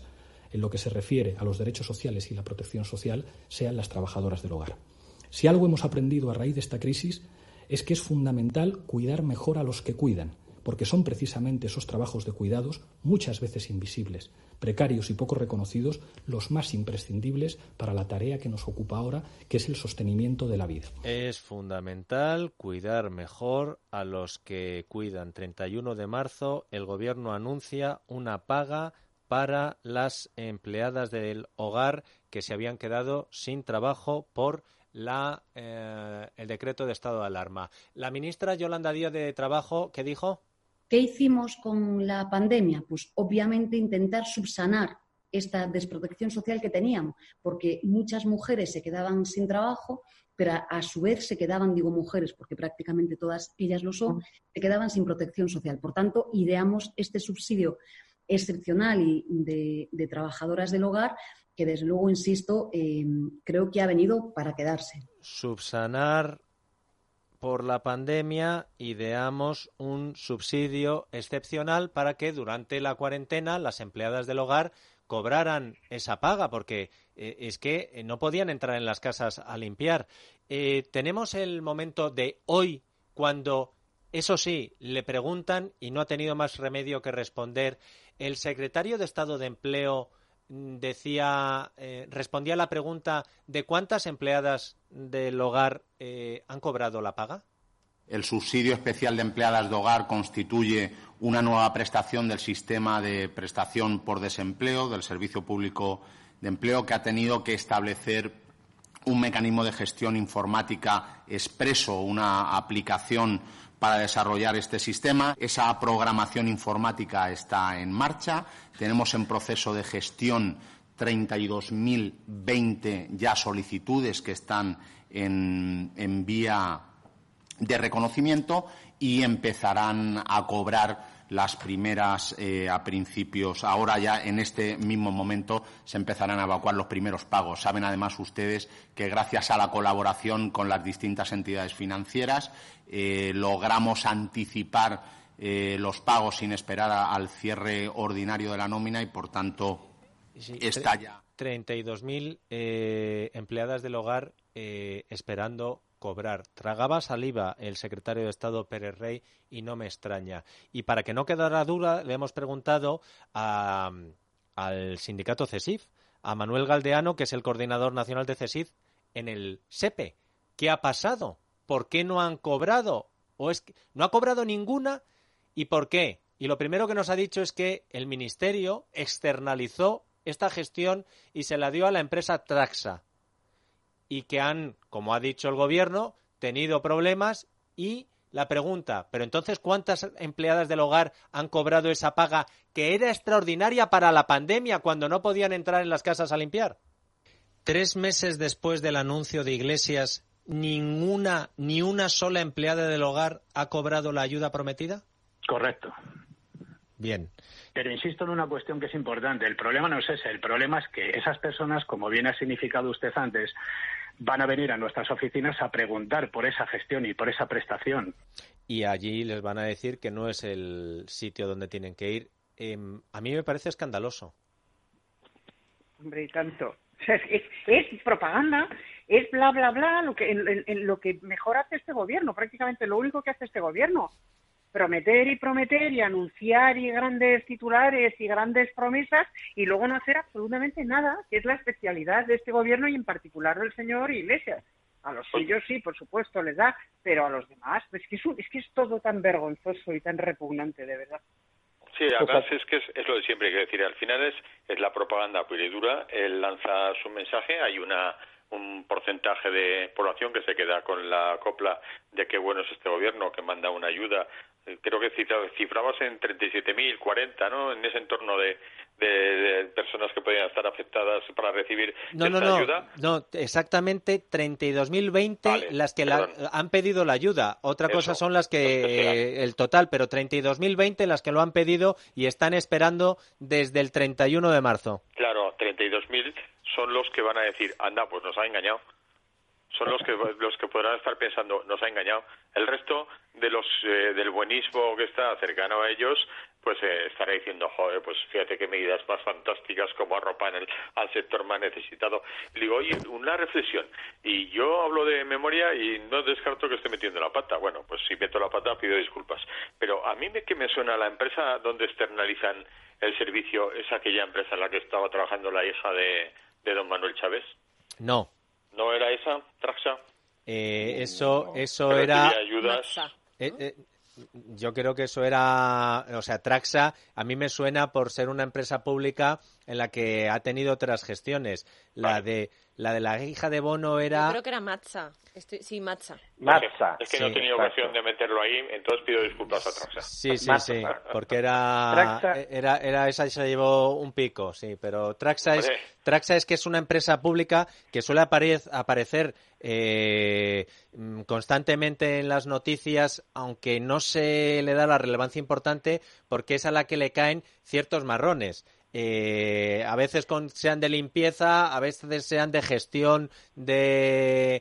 en lo que se refiere a los derechos sociales y la protección social sean las trabajadoras del hogar. Si algo hemos aprendido a raíz de esta crisis es que es fundamental cuidar mejor a los que cuidan, porque son precisamente esos trabajos de cuidados, muchas veces invisibles, precarios y poco reconocidos, los más imprescindibles para la tarea que nos ocupa ahora, que es el sostenimiento de la vida. Es fundamental cuidar mejor a los que cuidan. treinta y uno de marzo, el Gobierno anuncia una paga para las empleadas del hogar que se habían quedado sin trabajo por la, eh, el decreto de estado de alarma. La ministra Yolanda Díaz de Trabajo, ¿qué dijo? ¿Qué hicimos con la pandemia? Pues obviamente intentar subsanar esta desprotección social que teníamos, porque muchas mujeres se quedaban sin trabajo, pero a, a su vez se quedaban, digo mujeres, porque prácticamente todas ellas lo son, se quedaban sin protección social. Por tanto, ideamos este subsidio excepcional y de, de trabajadoras del hogar, que desde luego, insisto, eh, creo que ha venido para quedarse. Subsanar por la pandemia, ideamos un subsidio excepcional para que durante la cuarentena las empleadas del hogar cobraran esa paga, porque eh, es que no podían entrar en las casas a limpiar. Eh, tenemos el momento de hoy, cuando, eso sí, le preguntan y no ha tenido más remedio que responder. El secretario de Estado de Empleo decía, eh, respondía a la pregunta de cuántas empleadas del hogar eh, han cobrado la paga. El subsidio especial de empleadas de hogar constituye una nueva prestación del sistema de prestación por desempleo del Servicio Público de Empleo, que ha tenido que establecer un mecanismo de gestión informática expreso, una aplicación para desarrollar este sistema. Esa programación informática está en marcha. Tenemos en proceso de gestión treinta y dos mil veinte ya solicitudes que están en, en vía de reconocimiento y empezarán a cobrar las primeras eh, a principios. Ahora ya en este mismo momento se empezarán a evacuar los primeros pagos. Saben además ustedes que gracias a la colaboración con las distintas entidades financieras eh, logramos anticipar eh, los pagos sin esperar a, al cierre ordinario de la nómina y por tanto sí, está ya. treinta y dos mil eh, empleadas del hogar eh, esperando cobrar. Tragaba saliva el secretario de Estado Pérez Rey y no me extraña. Y para que no quedara duda, le hemos preguntado a, al sindicato CESIF, a Manuel Galdeano, que es el coordinador nacional de CESIF en el SEPE. ¿Qué ha pasado? ¿Por qué no han cobrado? ¿O es que no ha cobrado ninguna? ¿Y por qué? Y lo primero que nos ha dicho es que el Ministerio externalizó esta gestión y se la dio a la empresa Traxa. Y que han, como ha dicho el Gobierno, tenido problemas. Y la pregunta, ¿pero entonces cuántas empleadas del hogar han cobrado esa paga que era extraordinaria para la pandemia cuando no podían entrar en las casas a limpiar? Tres meses después del anuncio de Iglesias, ¿ninguna, ni una sola empleada del hogar ha cobrado la ayuda prometida? Correcto. Bien. Pero insisto en una cuestión que es importante. El problema no es ese. El problema es que esas personas, como bien ha significado usted antes, van a venir a nuestras oficinas a preguntar por esa gestión y por esa prestación. Y allí les van a decir que no es el sitio donde tienen que ir. Eh, a mí me parece escandaloso. Hombre, y tanto. O sea, es, es, es propaganda, es bla, bla, bla, lo que, en, en, en lo que mejor hace este gobierno, prácticamente lo único que hace este gobierno. Prometer y prometer y anunciar y grandes titulares y grandes promesas y luego no hacer absolutamente nada, que es la especialidad de este gobierno y en particular del señor Iglesias. A los suyos sí, por supuesto, les da, pero a los demás, pues es que es, un, es que es todo tan vergonzoso y tan repugnante, de verdad. Sí, además es que es, es lo de siempre, hay que decir, al final es, es la propaganda pura y dura, él lanza su mensaje, hay una un porcentaje de población que se queda con la copla de qué bueno es este gobierno, que manda una ayuda. Creo que cifrabas en treinta y siete mil, cuarenta, ¿no? En ese entorno de, de, de personas que podían estar afectadas para recibir no, esta no, no, ayuda. No, exactamente treinta y dos mil veinte vale, las que la, han pedido la ayuda. Otra Eso, cosa son las que eh, el total, pero treinta y dos mil veinte las que lo han pedido y están esperando desde el treinta y uno de marzo. Claro, treinta y dos mil son los que van a decir, anda, pues nos ha engañado. Son los que los que podrán estar pensando, nos ha engañado. El resto de los eh, del buenismo que está cercano a ellos pues eh, estará diciendo, joder, pues fíjate qué medidas más fantásticas como arropan el, al sector más necesitado. Le digo, oye, una reflexión, y yo hablo de memoria y no descarto que esté metiendo la pata. Bueno, pues si meto la pata pido disculpas. Pero a mí me, que me suena la empresa donde externalizan el servicio, es aquella empresa en la que estaba trabajando la hija de, de don Manuel Chávez. No. ¿No era esa, Traxa? Eh, eso, no. eso Pero era... ayudas... Eh, eh, yo creo que eso era, o sea, Traxa a mí me suena por ser una empresa pública en la que ha tenido otras gestiones. La vale. de la de la hija de Bono era... Yo creo que era Matza. Estoy... Sí, Matza. Matza. Es que sí, no he tenido exacto. ocasión de meterlo ahí, entonces pido disculpas a Traxa. Sí, sí, Matza. sí, porque era, Traxa. era, era esa se llevó un pico, sí, pero Traxa es, Traxa es que es una empresa pública que suele apare- aparecer eh, constantemente en las noticias, aunque no se le da la relevancia importante porque es a la que le caen ciertos marrones. Eh, a veces con, sean de limpieza, a veces sean de gestión de,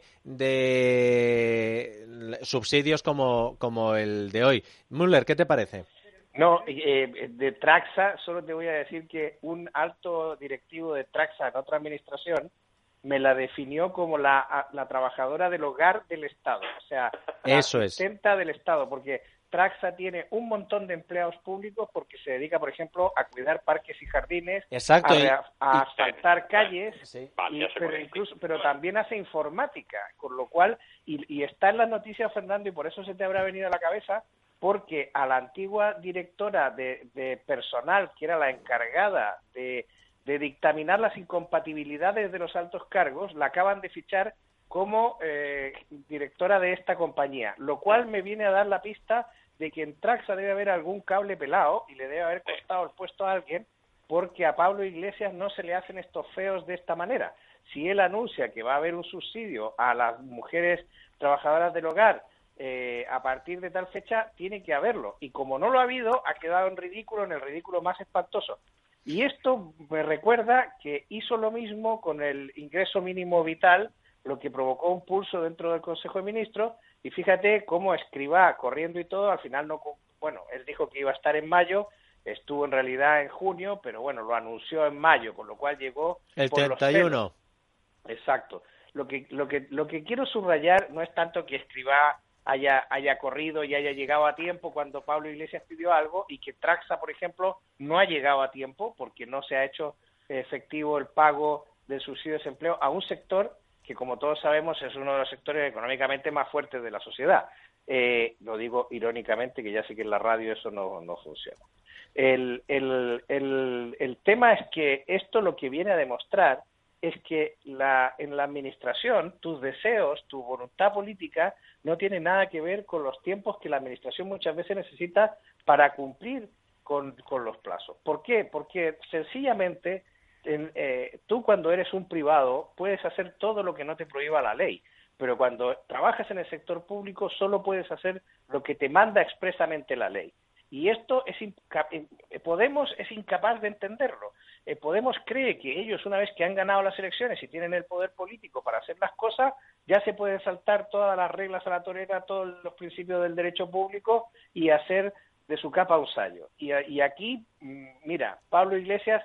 de subsidios como, como el de hoy. Müller, ¿qué te parece? No, eh, de Traxa solo te voy a decir que un alto directivo de Traxa en otra administración me la definió como la, la trabajadora del hogar del Estado, o sea, la Eso asistenta es. del Estado, porque Traxa tiene un montón de empleados públicos porque se dedica, por ejemplo, a cuidar parques y jardines, Exacto, a, y, a asfaltar calles, sí. y, pero incluso, pero también hace informática, con lo cual, y, y está en las noticias, Fernando, y por eso se te habrá venido a la cabeza, porque a la antigua directora de, de personal, que era la encargada de, de dictaminar las incompatibilidades de los altos cargos, la acaban de fichar como eh, directora de esta compañía, lo cual me viene a dar la pista de que en Traxa debe haber algún cable pelado y le debe haber costado el puesto a alguien, porque a Pablo Iglesias no se le hacen estos feos de esta manera. Si él anuncia que va a haber un subsidio a las mujeres trabajadoras del hogar eh, a partir de tal fecha, tiene que haberlo. Y como no lo ha habido, ha quedado en ridículo, en el ridículo más espantoso. Y esto me recuerda que hizo lo mismo con el ingreso mínimo vital, lo que provocó un pulso dentro del Consejo de Ministros, y fíjate cómo Escrivá, corriendo y todo, al final no, bueno, él dijo que iba a estar en mayo, estuvo en realidad en junio, pero bueno, lo anunció en mayo, con lo cual llegó el por treinta y uno. Los Exacto. Lo que, lo que, lo que quiero subrayar no es tanto que Escrivá haya, haya corrido y haya llegado a tiempo cuando Pablo Iglesias pidió algo, y que Traxa, por ejemplo, no ha llegado a tiempo porque no se ha hecho efectivo el pago del subsidio de desempleo a un sector que, como todos sabemos, es uno de los sectores económicamente más fuertes de la sociedad. Eh, lo digo irónicamente, que ya sé que en la radio eso no, no funciona. El, el, el, el tema es que esto lo que viene a demostrar es que la, en la administración tus deseos, tu voluntad política no tiene nada que ver con los tiempos que la administración muchas veces necesita para cumplir con, con los plazos. ¿Por qué? Porque sencillamente en, eh, tú cuando eres un privado puedes hacer todo lo que no te prohíba la ley, pero cuando trabajas en el sector público solo puedes hacer lo que te manda expresamente la ley. Y esto es inca- Podemos es incapaz de entenderlo. Eh, Podemos cree que ellos, una vez que han ganado las elecciones y tienen el poder político para hacer las cosas, ya se pueden saltar todas las reglas a la torera, todos los principios del derecho público y hacer de su capa un sayo. Y, y aquí, mira, Pablo Iglesias,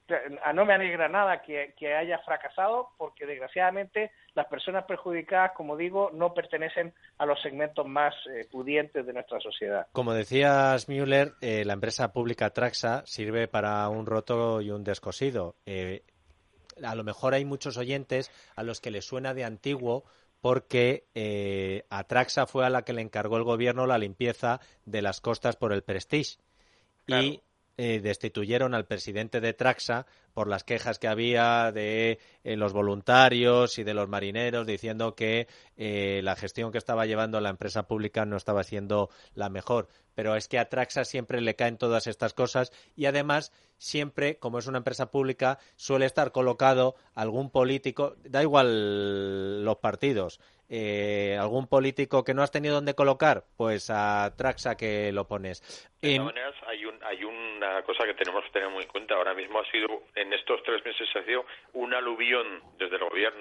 no me alegra nada que, que haya fracasado, porque desgraciadamente las personas perjudicadas, como digo, no pertenecen a los segmentos más eh, pudientes de nuestra sociedad. Como decías, Müller, eh, la empresa pública Traxa sirve para un roto y un descosido. Eh, a lo mejor hay muchos oyentes a los que les suena de antiguo, porque eh, a Traxa fue a la que le encargó el gobierno la limpieza de las costas por el Prestige. Claro. Y Eh, destituyeron al presidente de Traxa por las quejas que había de eh, los voluntarios y de los marineros, diciendo que eh, la gestión que estaba llevando la empresa pública no estaba siendo la mejor. Pero es que a Traxa siempre le caen todas estas cosas, y además siempre, como es una empresa pública, suele estar colocado algún político, da igual los partidos, eh, algún político que no has tenido dónde colocar, pues a Traxa que lo pones. De todas maneras, hay, un, hay una cosa que tenemos que tener muy en cuenta. Ahora mismo ha sido, en estos tres meses, ha sido un aluvión desde el gobierno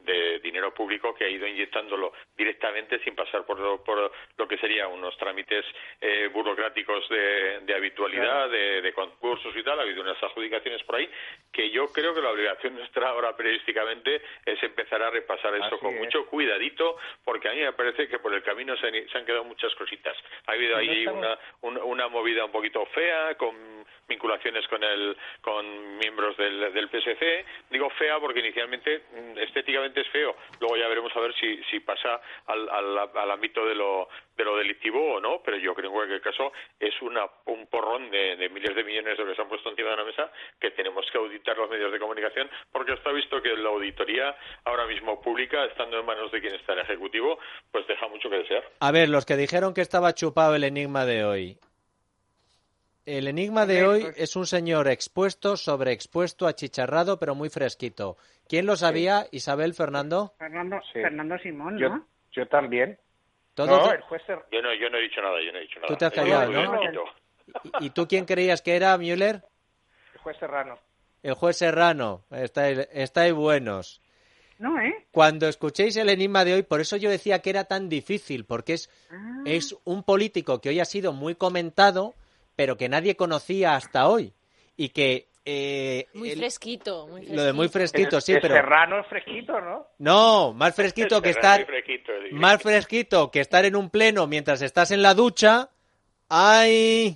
de dinero público que ha ido inyectándolo directamente sin pasar por lo, por lo que serían unos trámites eh, burocráticos de, de habitualidad, claro. de, de concursos y tal. Ha habido unas adjudicaciones por ahí que yo creo que la obligación nuestra ahora periodísticamente es empezar a repasar esto con es. mucho cuidadito, porque a mí me parece que por el camino se han, se han quedado muchas cositas. Ha habido ahí una, una, una movida un poquito fea, con vinculaciones con el con miembros del, del P S C. Digo fea porque inicialmente estéticamente es feo, luego ya veremos a ver si, si pasa al, al, al ámbito de lo de lo delictivo o no, pero yo creo que en cualquier caso es una, un porrón de, de miles de millones de euros que se han puesto encima de la mesa que tenemos que auditar los medios de comunicación, porque está visto que la auditoría ahora mismo pública, estando en manos de quien está el Ejecutivo, pues deja mucho que desear. A ver, los que dijeron que estaba chupado el enigma de hoy. El enigma de hoy es un señor expuesto, sobreexpuesto, achicharrado, pero muy fresquito. ¿Quién lo sabía? Sí. ¿Isabel, Fernando? Fernando, sí. Fernando Simón, yo, ¿no? Yo también. ¿Todo no, te... el juez ser... yo, no, yo no he dicho nada, yo no he dicho nada. Tú te has callado, ¿no? ¿Y, ¿Y tú quién creías que era, Müller? El juez Serrano. El juez Serrano. Estáis, estáis buenos. No, ¿eh? Cuando escuchéis el enigma de hoy, por eso yo decía que era tan difícil, porque es, ah. es un político que hoy ha sido muy comentado, pero que nadie conocía hasta hoy. Y que... Eh, muy, el, fresquito, muy fresquito. Lo de muy fresquito, el, sí, el pero... Serrano es fresquito, ¿no? No, más fresquito que estar... Fresquito, más fresquito que estar en un pleno mientras estás en la ducha. ¡Ay!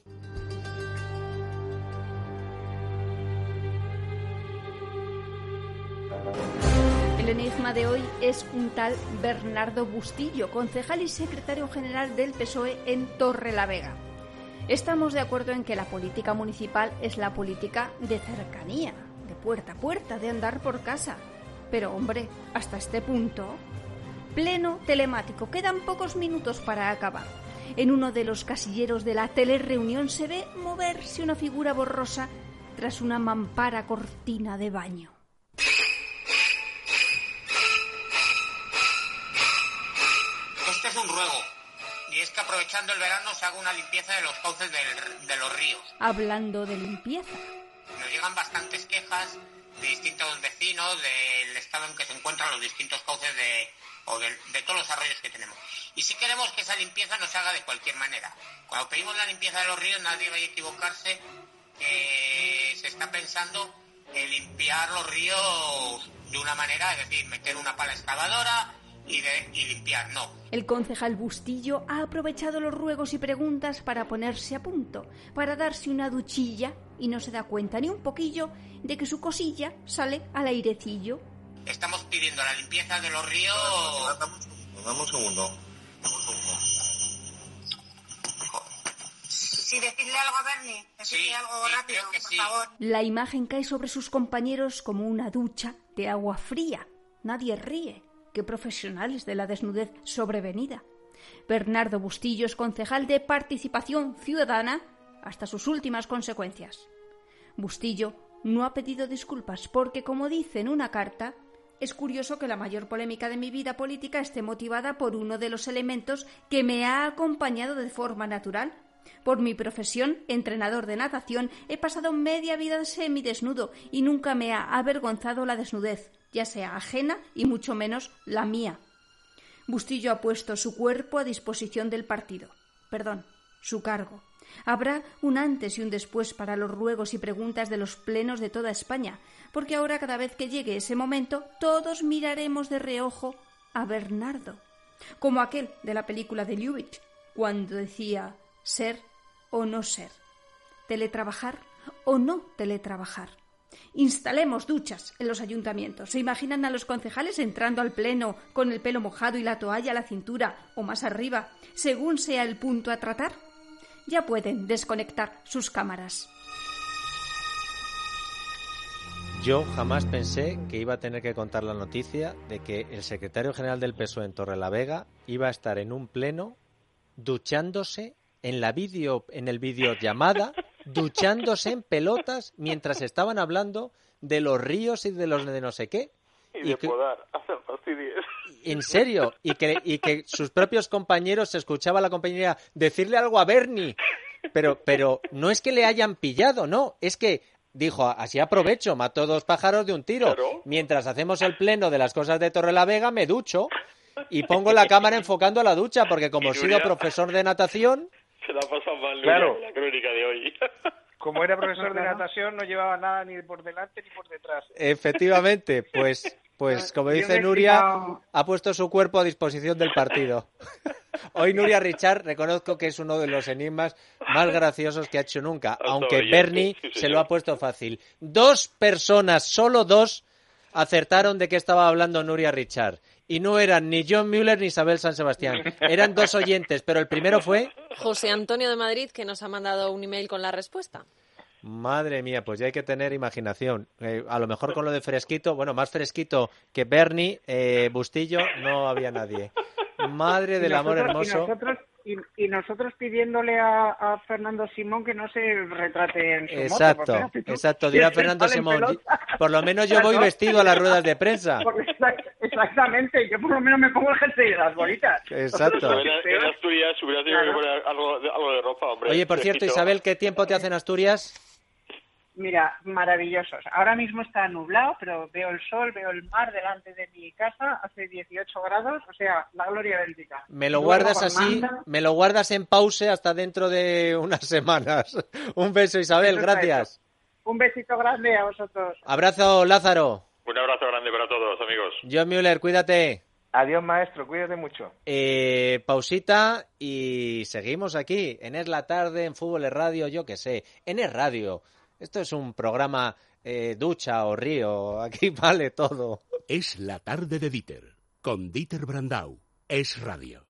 El enigma de hoy es un tal Bernardo Bustillo, concejal y secretario general del P S O E en Torrelavega. Estamos de acuerdo en que la política municipal es la política de cercanía, de puerta a puerta, de andar por casa. Pero, hombre, hasta este punto... Pleno telemático, quedan pocos minutos para acabar. En uno de los casilleros de la telereunión se ve moverse una figura borrosa tras una mampara cortina de baño. Esto es un ruego. Y es que aprovechando el verano se haga una limpieza de los cauces del, de los ríos. Hablando de limpieza. Nos llegan bastantes quejas de distintos vecinos del estado en que se encuentran los distintos cauces de, o de, de todos los arroyos que tenemos. Y si queremos que esa limpieza no se haga de cualquier manera. Cuando pedimos la limpieza de los ríos, nadie vaya a equivocarse que se está pensando en limpiar los ríos de una manera, es decir, meter una pala excavadora Y, de, y limpiar, no. El concejal Bustillo ha aprovechado los ruegos y preguntas para ponerse a punto, para darse una duchilla y no se da cuenta ni un poquillo de que su cosilla sale al airecillo. Estamos pidiendo la limpieza de los ríos... Dame un segundo. Dame un segundo. Sí, decirle algo a Bernie. Decirle sí, algo sí, rápido, por sí. favor. La imagen cae sobre sus compañeros como una ducha de agua fría. Nadie ríe. Qué profesionales de la desnudez sobrevenida. Bernardo Bustillo es concejal de Participación Ciudadana hasta sus últimas consecuencias. Bustillo no ha pedido disculpas porque, como dice en una carta, es curioso que la mayor polémica de mi vida política esté motivada por uno de los elementos que me ha acompañado de forma natural. Por mi profesión, entrenador de natación, he pasado media vida semidesnudo y nunca me ha avergonzado la desnudez, ya sea ajena y mucho menos la mía. Bustillo ha puesto su cuerpo a disposición del partido. Perdón, su cargo. Habrá un antes y un después para los ruegos y preguntas de los plenos de toda España, porque ahora cada vez que llegue ese momento todos miraremos de reojo a Bernardo, como aquel de la película de Lubitsch, cuando decía ser o no ser, teletrabajar o no teletrabajar. Instalemos duchas en los ayuntamientos. ¿Se imaginan a los concejales entrando al pleno con el pelo mojado y la toalla a la cintura o más arriba, según sea el punto a tratar? Ya pueden desconectar sus cámaras. Yo jamás pensé que iba a tener que contar la noticia de que el secretario general del P S O E en Torrelavega iba a estar en un pleno duchándose en la video, en el videollamada, duchándose en pelotas mientras estaban hablando de los ríos y de los de no sé qué. Y, y de que, podar, hacer fastidies. En serio, y que, y que sus propios compañeros, se escuchaba a la compañera decirle algo a Bernie. Pero, pero no es que le hayan pillado, no, es que dijo, así aprovecho, mato dos pájaros de un tiro. Claro. Mientras hacemos el pleno de las cosas de Torrelavega, me ducho y pongo la cámara enfocando a la ducha, porque como he sido profesor de natación... Se la ha pasado mal, Claro. Nuria, la crónica de hoy. Como era profesor de natación, no llevaba nada ni por delante ni por detrás. Efectivamente, pues, pues como Yo dice me he Nuria, fijado- ha puesto su cuerpo a disposición del partido. Hoy Nuria Richard reconozco que es uno de los enigmas más graciosos que ha hecho nunca, aunque brillante, Bernie sí, se señor. lo ha puesto fácil. Dos personas, solo dos, acertaron de qué estaba hablando Nuria Richard. Y no eran ni John Mueller ni Isabel San Sebastián. Eran dos oyentes, pero el primero fue... José Antonio de Madrid, que nos ha mandado un email con la respuesta. Madre mía, pues ya hay que tener imaginación. Eh, a lo mejor con lo de fresquito, bueno, más fresquito que Bernie, eh, Bustillo, no había nadie. Madre del Y amor nosotros- hermoso. Y nosotros, y, y nosotros pidiéndole a, a Fernando Simón que no se retrate en su Exacto, moto. porque fíjate tú, exacto, si dirá es que Fernando sale en Simón. pelota. Por lo menos yo voy Claro. vestido a las ruedas de prensa. Porque exact- exactamente, yo por lo menos me pongo el jersey de las bolitas. Exacto. En, en Asturias hubiera tenido Claro. que poner algo de, algo de ropa, hombre. Oye, por cierto, Fresquito. Isabel, ¿qué tiempo te hace en Asturias? Mira, maravillosos. Ahora mismo está nublado, pero veo el sol, veo el mar delante de mi casa, hace dieciocho grados, o sea, la gloria bendita. Me lo Duermo guardas con así, manta. me lo guardas en pause hasta dentro de unas semanas. Un beso, Isabel, Eso está gracias. Un besito grande a vosotros. Abrazo, Lázaro. Un abrazo grande para todos, amigos. John Mueller, cuídate. Adiós, maestro, cuídate mucho. Eh, pausita y seguimos aquí en Es la Tarde, en Fútbol Es Radio, yo qué sé, en Es Radio. Esto es un programa eh, ducha o río, aquí vale todo. Es la tarde de Dieter, con Dieter Brandau. Es Radio.